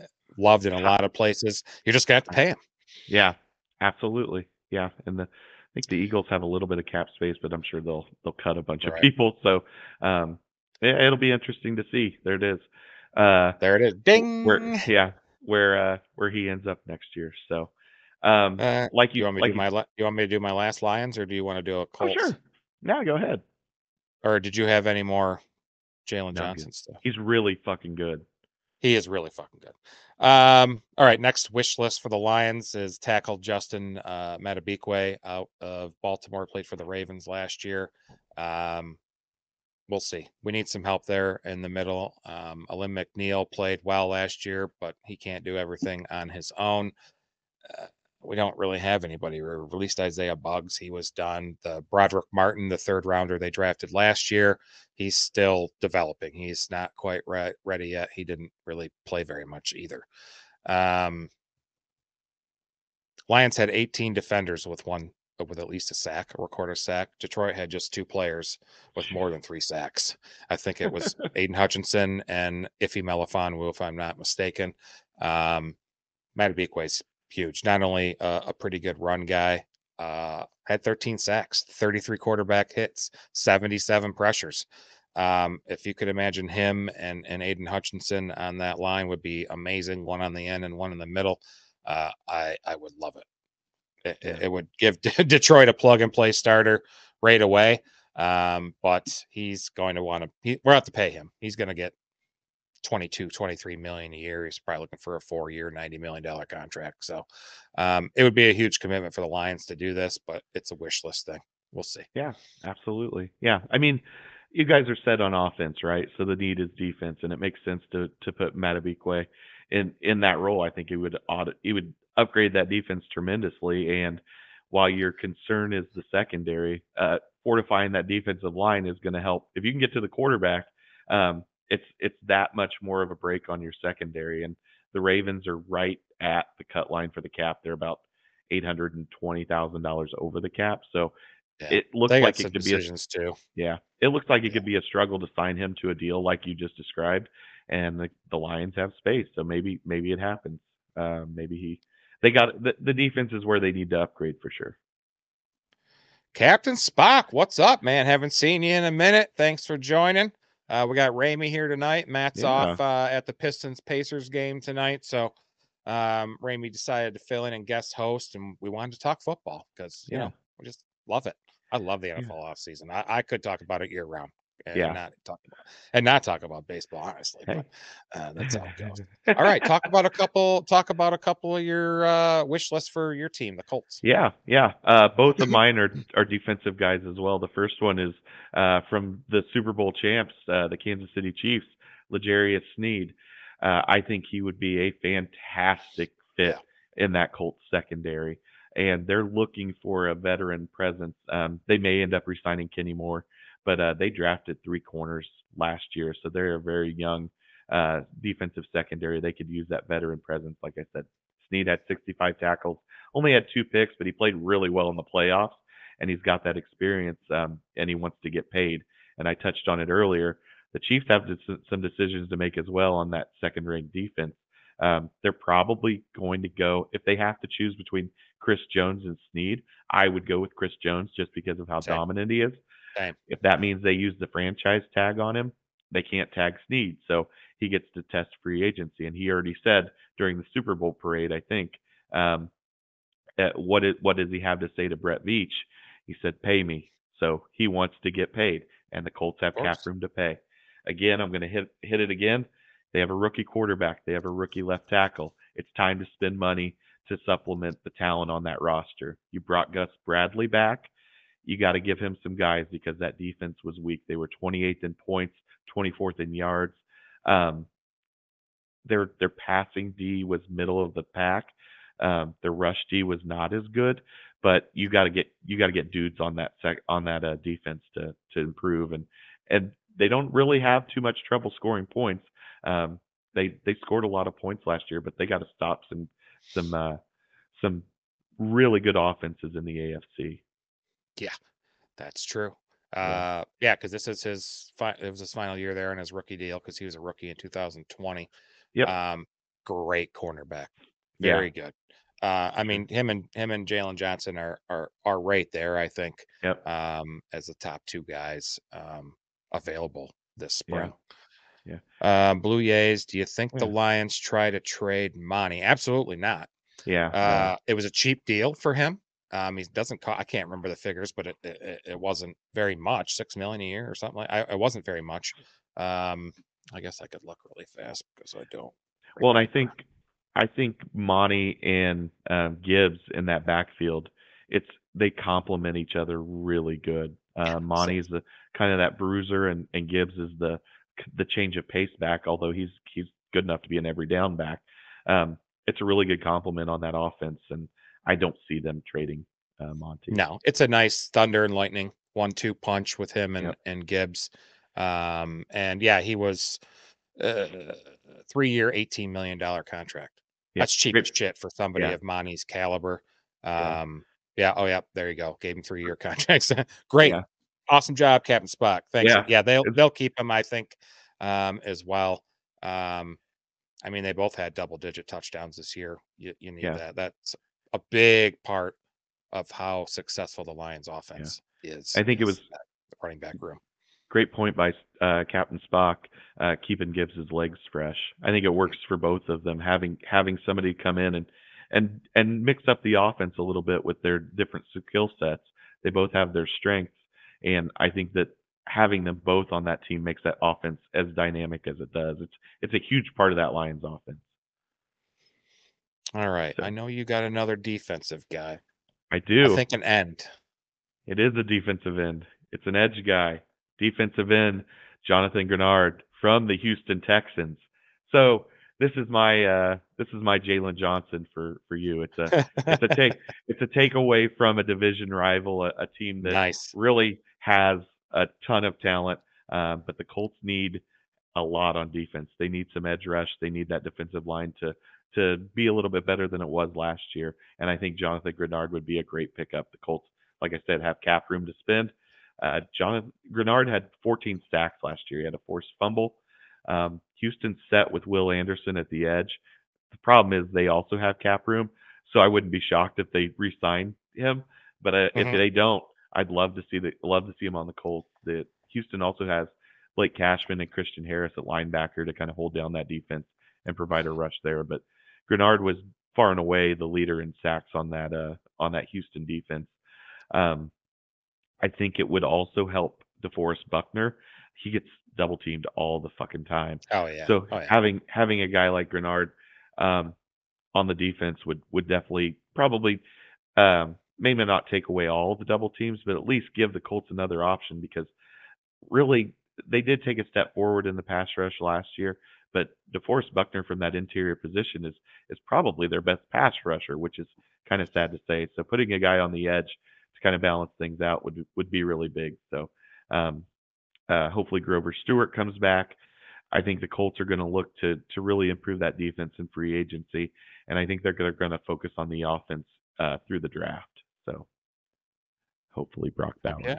loved in a lot of places. You're just gonna have to pay him. Yeah, absolutely. Yeah, and think the Eagles have a little bit of cap space, but I'm sure they'll cut a bunch of Right. people. So it'll be interesting to see. There it is. There it is. Where Ding. where he ends up next year. So Do you want me to do you want me to do my last Lions, or do you want to do a oh Colts? sure. Now go ahead. Or did you have any more Jalen No, I'm good. Johnson stuff? He's really fucking good. He is really fucking good. All right, next wish list for the Lions is tackle Justin Matabikwe out of Baltimore, played for the Ravens last year. We'll see. We need some help there in the middle. Alim McNeil played well last year, but he can't do everything on his own. We don't really have anybody. We released Isaiah Buggs. He was done. The Broderick Martin, the third rounder they drafted last year, he's still developing. He's not quite ready yet. He didn't really play very much either. Lions had 18 defenders with at least a sack, a recorded sack. Detroit had just 2 players with more than 3 sacks. I think it was Aiden Hutchinson and Ife Melifonwu, if I'm not mistaken. Matabikwe's huge. Not only a pretty good run guy, had 13 sacks, 33 quarterback hits, 77 pressures. If you could imagine him and Aiden Hutchinson on that line would be amazing. One on the end and one in the middle. I would love it. It would give Detroit a plug and play starter right away. But he's going to want to. We're going to have to pay him. He's going to get 22, 23 million a year. He's probably looking for a 4-year, $90 million contract. So it would be a huge commitment for the Lions to do this, but it's a wish list thing. We'll see. Yeah, absolutely. Yeah. I mean, you guys are set on offense, right? So the need is defense, and it makes sense to put Matabikwe in that role. I think it would upgrade that defense tremendously. And while your concern is the secondary, fortifying that defensive line is going to help. If you can get to the quarterback, it's that much more of a break on your secondary. And the Ravens are right at the cut line for the cap. They're about $820,000 over the cap. So Yeah. it looks They got like some it could be a decisions too. yeah, it looks like it Yeah. could be a struggle to sign him to a deal like you just described, and the Lions have space, so maybe it happens. Maybe they got the defense is where they need to upgrade for sure. Captain Spock, what's up, man? Haven't seen you in a minute. Thanks for joining. We got Ramey here tonight. Matt's Yeah, off at the Pistons Pacers game tonight. So Ramey decided to fill in and guest host, and we wanted to talk football because, yeah, we just love it. I love the yeah, NFL offseason. I could talk about it year round and yeah. not talk about baseball, honestly, Hey. but that's how it goes. All right, talk about a couple of your wish lists for your team, the Colts. Yeah, yeah. Both of mine are defensive guys as well. The first one is from the Super Bowl champs, the Kansas City Chiefs, L'Jarius Sneed. I think he would be a fantastic fit Yeah. in that Colts secondary, and they're looking for a veteran presence. They may end up re-signing Kenny Moore, but they drafted 3 corners last year, so they're a very young defensive secondary. They could use that veteran presence, like I said. Sneed had 65 tackles, only had 2 picks, but he played really well in the playoffs, and he's got that experience, and he wants to get paid. And I touched on it earlier. The Chiefs have some decisions to make as well on that second-ranked defense. They're probably going to go if they have to choose between Chris Jones and Sneed. I would go with Chris Jones just because of how Same. dominant he is. Same. If that means they use the franchise tag on him, they can't tag Sneed, so he gets to test free agency. And he already said during the Super Bowl parade, I think, what does he have to say to Brett Veach? He said, "Pay me." So he wants to get paid, and the Colts Of have cap course. room to pay. Again, I'm going to hit it again. They have a rookie quarterback. They have a rookie left tackle. It's time to spend money to supplement the talent on that roster. You brought Gus Bradley back. You got to give him some guys because that defense was weak. They were 28th in points, 24th in yards. Um, their passing D was middle of the pack. Their rush D was not as good, but you got to get dudes on that defense to improve, and they don't really have too much trouble scoring points. They scored a lot of points last year, but they got to stop some really good offenses in the AFC. Yeah, that's true. Yeah. Yeah, because this is it was his final year there in his rookie deal because he was a rookie in 2020. Yep. Great cornerback, Yeah. very good. I Sure. mean, him and Jalen Johnson are right there, I think, Yep. as the top two guys available this Yeah. spring. Yeah. Blue Jays, do you think the Yeah. Lions try to trade Monty? Absolutely not. Yeah. No. It was a cheap deal for him. He doesn't cost, I can't remember the figures, but it wasn't very much, 6 million a year or something like. It wasn't very much. I guess I could look really fast because I don't Well, and remember. I think Monty and Gibbs in that backfield, they complement each other really good. So Monty's the kind of that bruiser, and Gibbs is the change of pace back. Although he's good enough to be an every down back. It's a really good complement on that offense, and I don't see them trading Monty. no, it's a nice thunder and lightning 1-2 punch with him Yep. and Gibbs. And yeah, he was 3-year, $18 million contract. Yep. That's cheap Great. as shit for somebody Yeah. of Monty's caliber. Yeah. Yeah. Oh, yeah. There you go. Gave him 3-year contracts. Great, Yeah. awesome job, Captain Spock. Thanks. Yeah. Yeah, It's they'll keep him, I think, as well. Um, I mean, they both had double-digit touchdowns this year. You need yeah. that. That's a big part of how successful the Lions Yeah. offense I think it was is that running back room. great point by Captain Spock, keeping Gibbs's legs fresh. I think it works for both of them having somebody come in and mix up the offense a little bit with their different skill sets. They both have their strengths, and I think that having them both on that team makes that offense as dynamic as it does. It's a huge part of that Lions offense. All right. I So know you got another defensive guy. I I do. think an end. It is a defensive end. It's an edge guy. Defensive end, Jonathan Grenard from the Houston Texans. So this is my Jalen Johnson for you. It's a take it's a takeaway from a division rival, a team that Nice. really has a ton of talent, but the Colts need a lot on defense. They need some edge rush. They need that defensive line to be a little bit better than it was last year. And I think Jonathan Grenard would be a great pickup. The Colts, like I said, have cap room to spend. Jonathan Grenard had 14 sacks last year. He had a forced fumble. Houston set with Will Anderson at the edge. The problem is they also have cap room, so I wouldn't be shocked if they re-sign him. But if Hmm. they don't, I'd love to see him on the Colts. The Houston also has Blake Cashman and Christian Harris at linebacker to kind of hold down that defense and provide a rush there. But Grenard was far and away the leader in sacks on that Houston defense. Um, I think it would also help DeForest Buckner. He gets double teamed all the fucking time. Oh yeah. So Oh yeah. having a guy like Grenard um, on the defense would definitely probably maybe not take away all the double teams, but at least give the Colts another option because really they did take a step forward in the pass rush last year, but DeForest Buckner from that interior position is probably their best pass rusher, which is kind of sad to say. So putting a guy on the edge to kind of balance things out would be really big. So um, hopefully Grover Stewart comes back. I think the Colts are going to look to really improve that defense in free agency, and I think they're going to focus on the offense through the draft. So hopefully Brock Heck Bowers. yeah.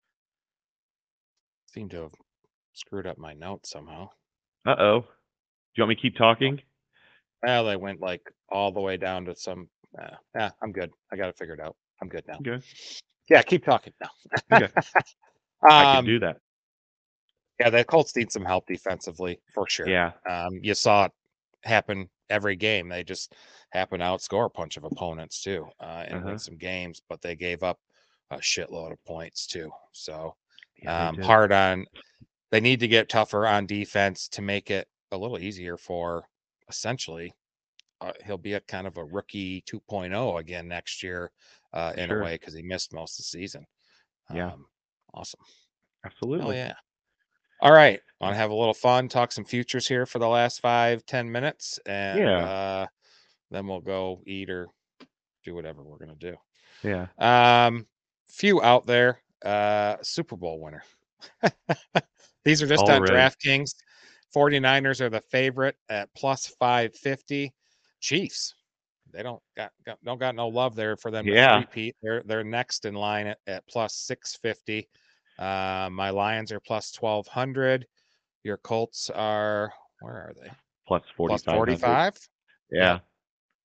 Seem to have screwed up my notes somehow. Uh-oh. Do you want me to keep Oh, talking? well, they went like all the way down to some. Yeah, I'm good. I got it figured out. I'm good now. Okay. Yeah, keep talking now. Okay. I can um, do that. yeah, the Colts need some help defensively for sure. Yeah. You saw it happen every game. They just happen to outscore a bunch of opponents too, and win Uh-huh. some games, but they gave up a shitload of points too. So Yeah, they did. hard on. They need to get tougher on defense to make it a little easier for essentially. He'll be a kind of a rookie 2.0 again next year, For in a sure. way because he missed most of the season. Yeah. Um, awesome. Hell Absolutely. yeah. All right. Want Yeah. to have a little fun, talk some futures here for the last 5-10 minutes, and Yeah. then we'll go eat or do whatever we're gonna do. Yeah. Few out there. Super Bowl winner. These are just on Already. DraftKings. 49ers are the favorite at plus 550. Chiefs. They don't got no love there for them to Yeah. three-peat. They're next in line at plus 650. My Lions are plus 1200. Your Colts are, where are they? Plus Plus 4,500. 45. Yeah. Yep.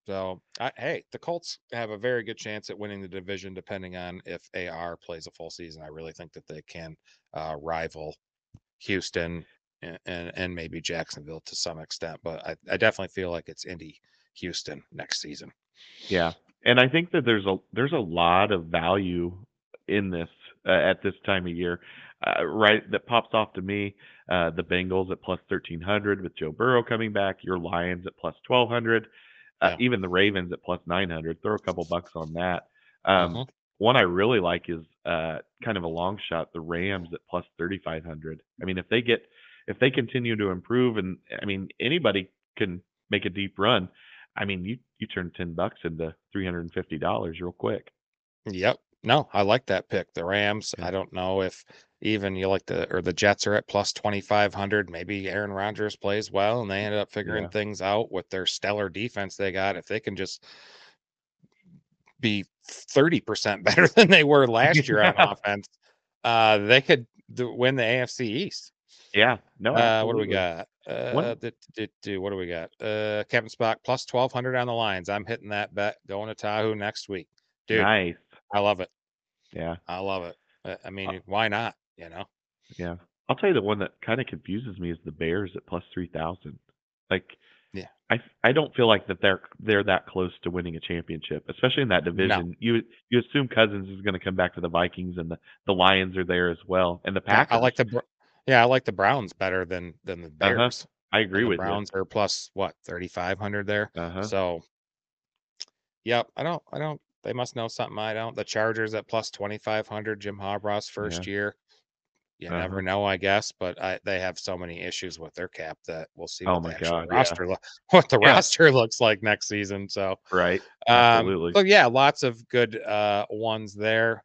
So, hey, the Colts have a very good chance at winning the division, depending on if AR plays a full season. I really think that they can rival Houston and maybe Jacksonville to some extent, but I definitely feel like it's Indy Houston next season. Yeah, and I think that there's a lot of value in this at this time of year, right? That pops off to me. The Bengals at plus 1,300 with Joe Burrow coming back. Your Lions at plus 1,200. Yeah. Even the Ravens at plus 900. Throw a couple bucks on that. Um, Hmm. One I really like is kind of a long shot. The Rams at plus 3,500. I mean, if they continue to improve, and I mean anybody can make a deep run. I mean, you turn $10 into $350 real quick. Yep. No, I like that pick. The Rams. Yeah, I don't know if even you like the Jets are at plus 2,500. Maybe Aaron Rodgers plays well and they ended up figuring yeah, things out with their stellar defense they got. If they can just be 30% better than they were last year on yeah, offense, they could win the AFC East. yeah. No, What do we absolutely. got? One, What do we got? Kevin Spock plus 1,200 on the Lions. I'm hitting that bet going to Tahoe next week. Dude, nice. I love it. Yeah, I love it. I uh, mean, why not? yeah. I'll tell you the one that kind of confuses me is the Bears at plus 3,000. Like, Yeah. I don't feel like that they're that close to winning a championship, especially in that No. division. You assume Cousins is going to come back to the Vikings, and the Lions are there as well, and the I Packers. like yeah, I like the Browns better than the Uh huh. Bears. I And agree the with you. Browns are plus what, 3,500 there. Uh huh. So, yep, I don't they must know something I don't. The Chargers at plus 2,500, Jim Harbaugh's Yeah. first year. You Uh never huh. know, I guess, but they have so many issues with their cap that we'll see Oh what the my actual God. Yeah. roster what the Yeah. roster looks like next season. So, Right. Absolutely. so yeah, lots of good ones there.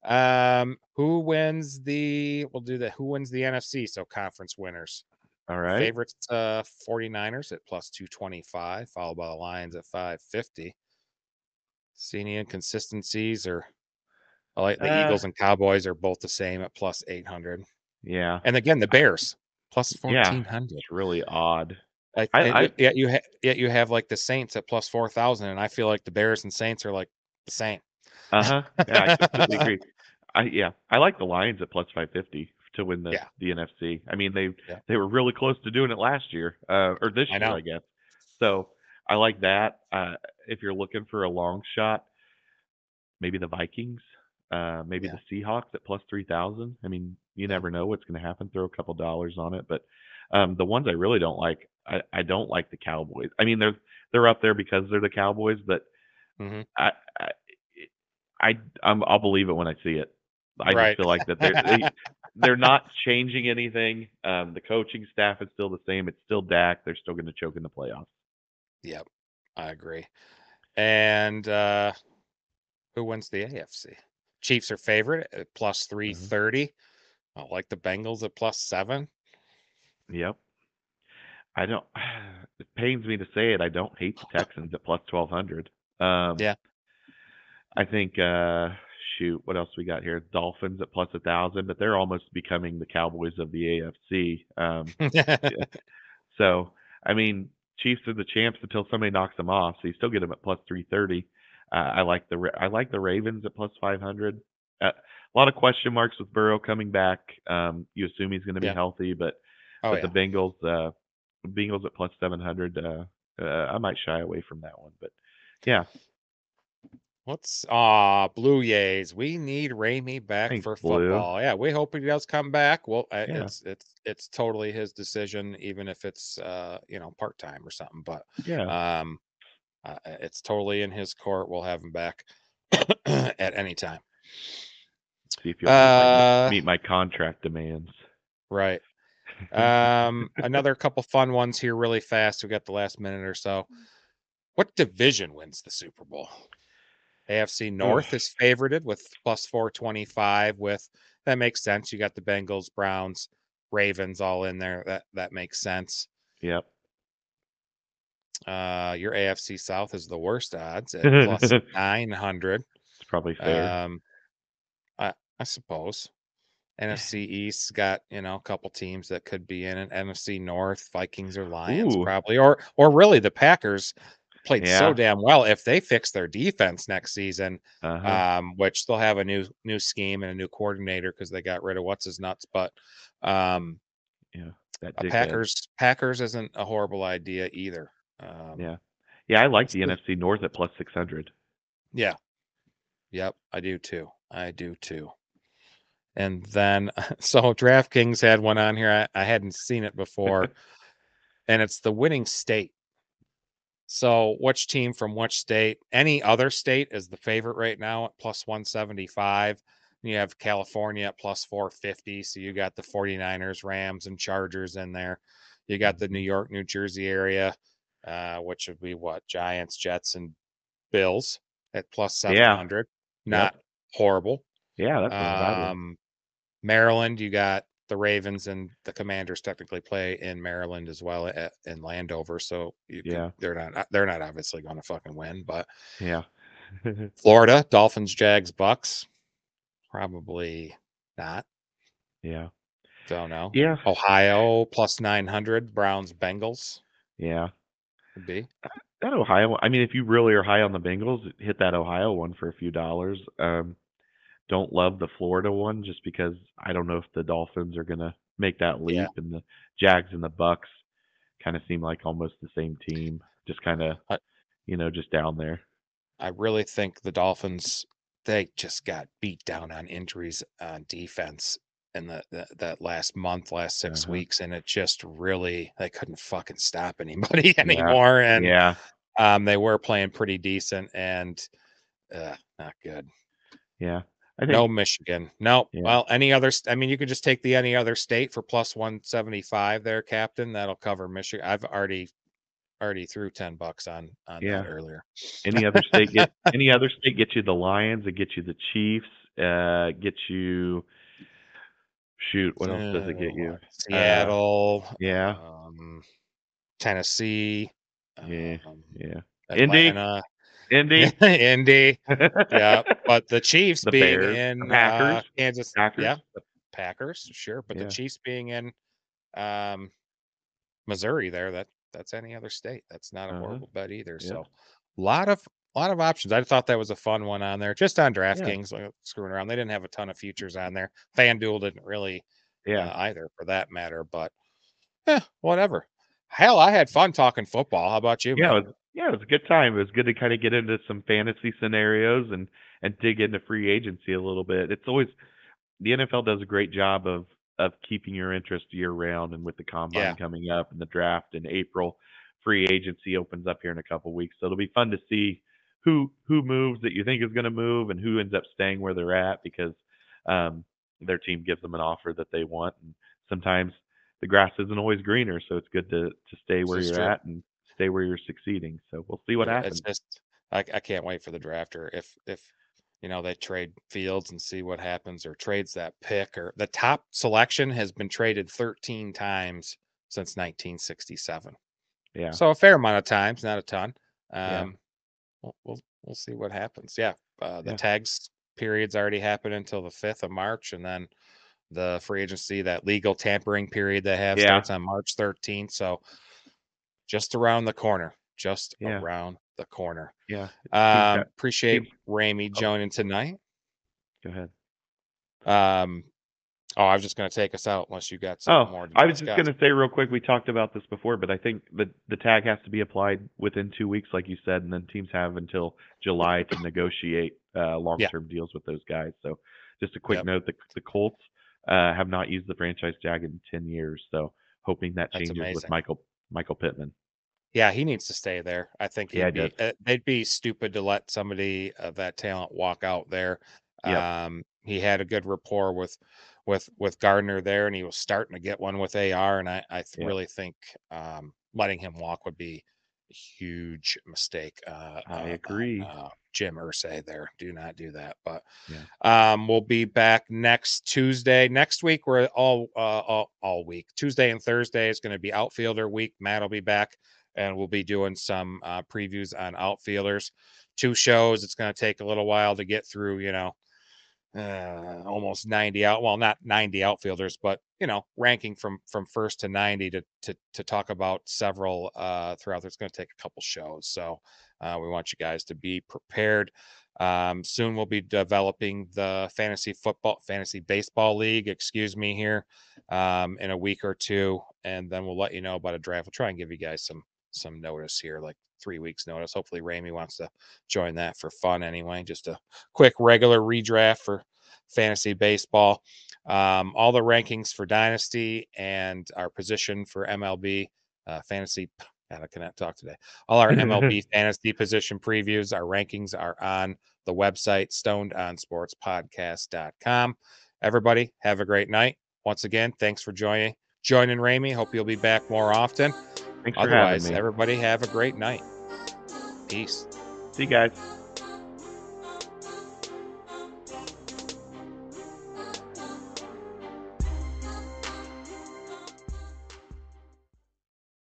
We'll do the who wins the NFC, so conference winners. All right. Favorites 49ers at plus 225, followed by the Lions at 550. See any inconsistencies or I like the Uh, Eagles and Cowboys are both the same at plus 800. yeah. And again, the Bears plus Yeah. 1,400. It's really odd. And I yet you have like the Saints at plus 4,000, and I feel like the Bears and Saints are like the same. uh-huh. Yeah, I completely agree. I like the Lions at plus 550 to win Yeah, the NFC. I mean, yeah, they were really close to doing it last year, or this I year, know. I guess. So, I like that. If you're looking for a long shot, maybe the Vikings, maybe Yeah, the Seahawks at plus 3,000. I mean, you yeah. never know what's going to happen. Throw a couple dollars on it, but the ones I really don't like, I don't like the Cowboys. I mean, they're up there because they're the Cowboys, but Hmm. I I I'll believe it when I see it. I just Right. feel like that they're not changing anything. The coaching staff is still the same. It's still Dak. They're still going to choke in the playoffs. Yep, I agree. And who wins the AFC? Chiefs are favorite at plus Mhm. 330. I like the Bengals at plus 7. Yep. I don't. It pains me to say it. I don't hate the Texans at plus 1,200. Um, Yeah. I think. Shoot, what else we got here? Dolphins at plus 1,000, but they're almost becoming the Cowboys of the AFC. Yeah. So, I mean, Chiefs are the champs until somebody knocks them off. So you still get them at plus 330. I like the Ravens at plus 500. A lot of question marks with Burrow coming back. You assume he's going to be Yeah. healthy, Oh but the yeah. Bengals at plus 700. I might shy away from that one, but yeah, Blue Jays. We need Ramey back thanks, for Blue. football. Yeah, we hope he does come back. Well, Yeah, it's totally his decision, even if it's part time or something. But yeah. um, it's totally in his court. We'll have him back at any time. See if you'll Uh, meet my contract demands. right. Another couple fun ones here, really fast. We got the last minute or so. What division wins the Super Bowl? AFC Ugh, North is favorited with plus 425 with that makes sense. You got the Bengals, Browns, Ravens all in there. That makes sense. yep. Your AFC South is the worst odds at plus It's 900. probably fair. Um, I suppose. NFC East got, a couple teams that could be in it. NFC North, Vikings or Lions Ooh, probably, or really the Packers. played so Yeah. damn well. If they fix their defense next season, Uh-huh. which they'll have a new scheme and a new coordinator because they got rid of what's his nuts. But um, Yeah. That a dickhead. Packers isn't a horrible idea either. Um, Yeah. Yeah, I like the so- NFC North at plus 600. yeah, yep, I do too. I do too. And then so DraftKings had one on here. I hadn't seen it before, and it's the winning state. So which team from which state? Any other state is the favorite right now at plus 175. You have California at plus 450. So you got the 49ers, Rams, and Chargers in there. You got the New Mhm. York, New Jersey area, which would be what? Giants, Jets, and Bills at plus Yeah. 700. Yep. Not horrible. Yeah, that's not a bad one. Um, Maryland, you got the Ravens and the Commanders technically play in Maryland as well in Landover, so you could Yeah. they're not obviously going to fucking win, but Yeah. Florida, Dolphins, Jags, Bucks, probably not. Yeah. Don't know. Yeah. Ohio plus 900, Browns, Bengals Yeah. would be. That Ohio one, I mean, if you really are high on the Bengals, hit that Ohio one for a few dollars. Don't love the Florida one just because I don't know if the Dolphins are gonna make that Yeah, leap, and the Jags and the Bucks kind of seem like almost the same team, just kind of I, just down there. I really think the Dolphins they just got beat down on injuries on defense in that last month, last Uh six huh. weeks, and it just really they couldn't fucking stop anybody Yeah. anymore. And Yeah. they were playing pretty decent and not good. Yeah. I think. No Michigan. No. Yeah. Well, I mean, you could just take the any other state for plus 175 there, Captain. That'll cover Michigan. I've already threw $10 on that Yeah. earlier. Any other state get you the Lions, it gets you the Chiefs, get you shoot, what else does it get you? Uh Seattle, yeah. Tennessee, Yeah. um, Yeah. Indy. Atlanta, Indy. Indy. Yeah, but the Chiefs The being Bears. The in Packers. Kansas, Packers. yeah, the Packers, sure, but the Yeah. Chiefs being in um, Missouri there, that's any other state. That's not a Uh-huh. horrible bet either. Yep. So lot of lot of options. I thought that was a fun one on there, just on Yeah. DraftKings, screwing around. They didn't have a ton of futures on there. FanDuel didn't really Yeah. either, for that matter. But whatever. Hell, I had fun talking football. How about you, Yeah, man? it was a good time. It was good to kind of get into some fantasy scenarios and dig into free agency a little bit. It's always the NFL does a great job of keeping your interest year round, and with the Yeah, combine coming up and the draft in April, free agency opens up here in a couple weeks. So it'll be fun to see who moves that you think is going to move and who ends up staying where they're at because um, their team gives them an offer that they want. And sometimes the grass isn't always greener, so it's good to stay this where is you're true. at and stay where you're succeeding. So we'll see what It's happens. just I can't wait for the drafter. If they trade Fields and see what happens, or trades that pick, or the top selection has been traded 13 times since 1967. Yeah, So a fair amount of times, not a ton. yeah, Um, we'll see what happens. Yeah, the yeah, tags period's already happened until the 5th of March, and then the free agency, that legal tampering period they have, yeah, starts on March 13th. So just around the corner, just yeah, around the corner. yeah. Teams got Appreciate teams. Ramey Oh, joining tonight. go ahead. Um, oh, I was just going to take us out unless you got Oh, something more to I was just discuss. gonna say real quick, we talked about this before, but I think the tag has to be applied within 2 weeks, like you said, and then teams have until July to negotiate Yeah, long-term deals with those guys. So, just a quick yep, note: the Colts have not used the franchise tag in 10 years, so hoping that that's changes with amazing. Michael Pittman. Yeah, he needs to stay there. I think Yeah, it does. they'd be stupid to let somebody of that talent walk out there. Yep. He had a good rapport with Gardner there, and he was starting to get one with AR, and Yep. really think letting him walk would be a huge mistake I on agree. Jim Irsay there. Do not do that. But Yeah. we'll be back next Tuesday. Next week we're all week. Tuesday and Thursday is going to be outfielder week. Matt will be back, and we'll be doing some previews on outfielders. 2 shows. It's going to take a little while to get through, almost 90 out. Well, not 90 outfielders, but ranking from first to 90 to talk about several throughout. It's going to take a couple shows, so we want you guys to be prepared. Soon we'll be developing the fantasy baseball league, excuse me, here in a week or two, and then we'll let you know about a draft. We'll try and give you guys some notice here, like 3 weeks notice. Hopefully Ramey wants to join that for fun anyway. Just a quick regular redraft for fantasy baseball. All the rankings for Dynasty and our position for MLB fantasy. I cannot talk today. All our MLB fantasy position previews, our rankings are on the website, stonedonsportspodcast.com. Everybody, have a great night. Once again, thanks for joining Ramey. Hope you'll be back more often. Thanks for having Otherwise, me. everybody have a great night. Peace. See you guys.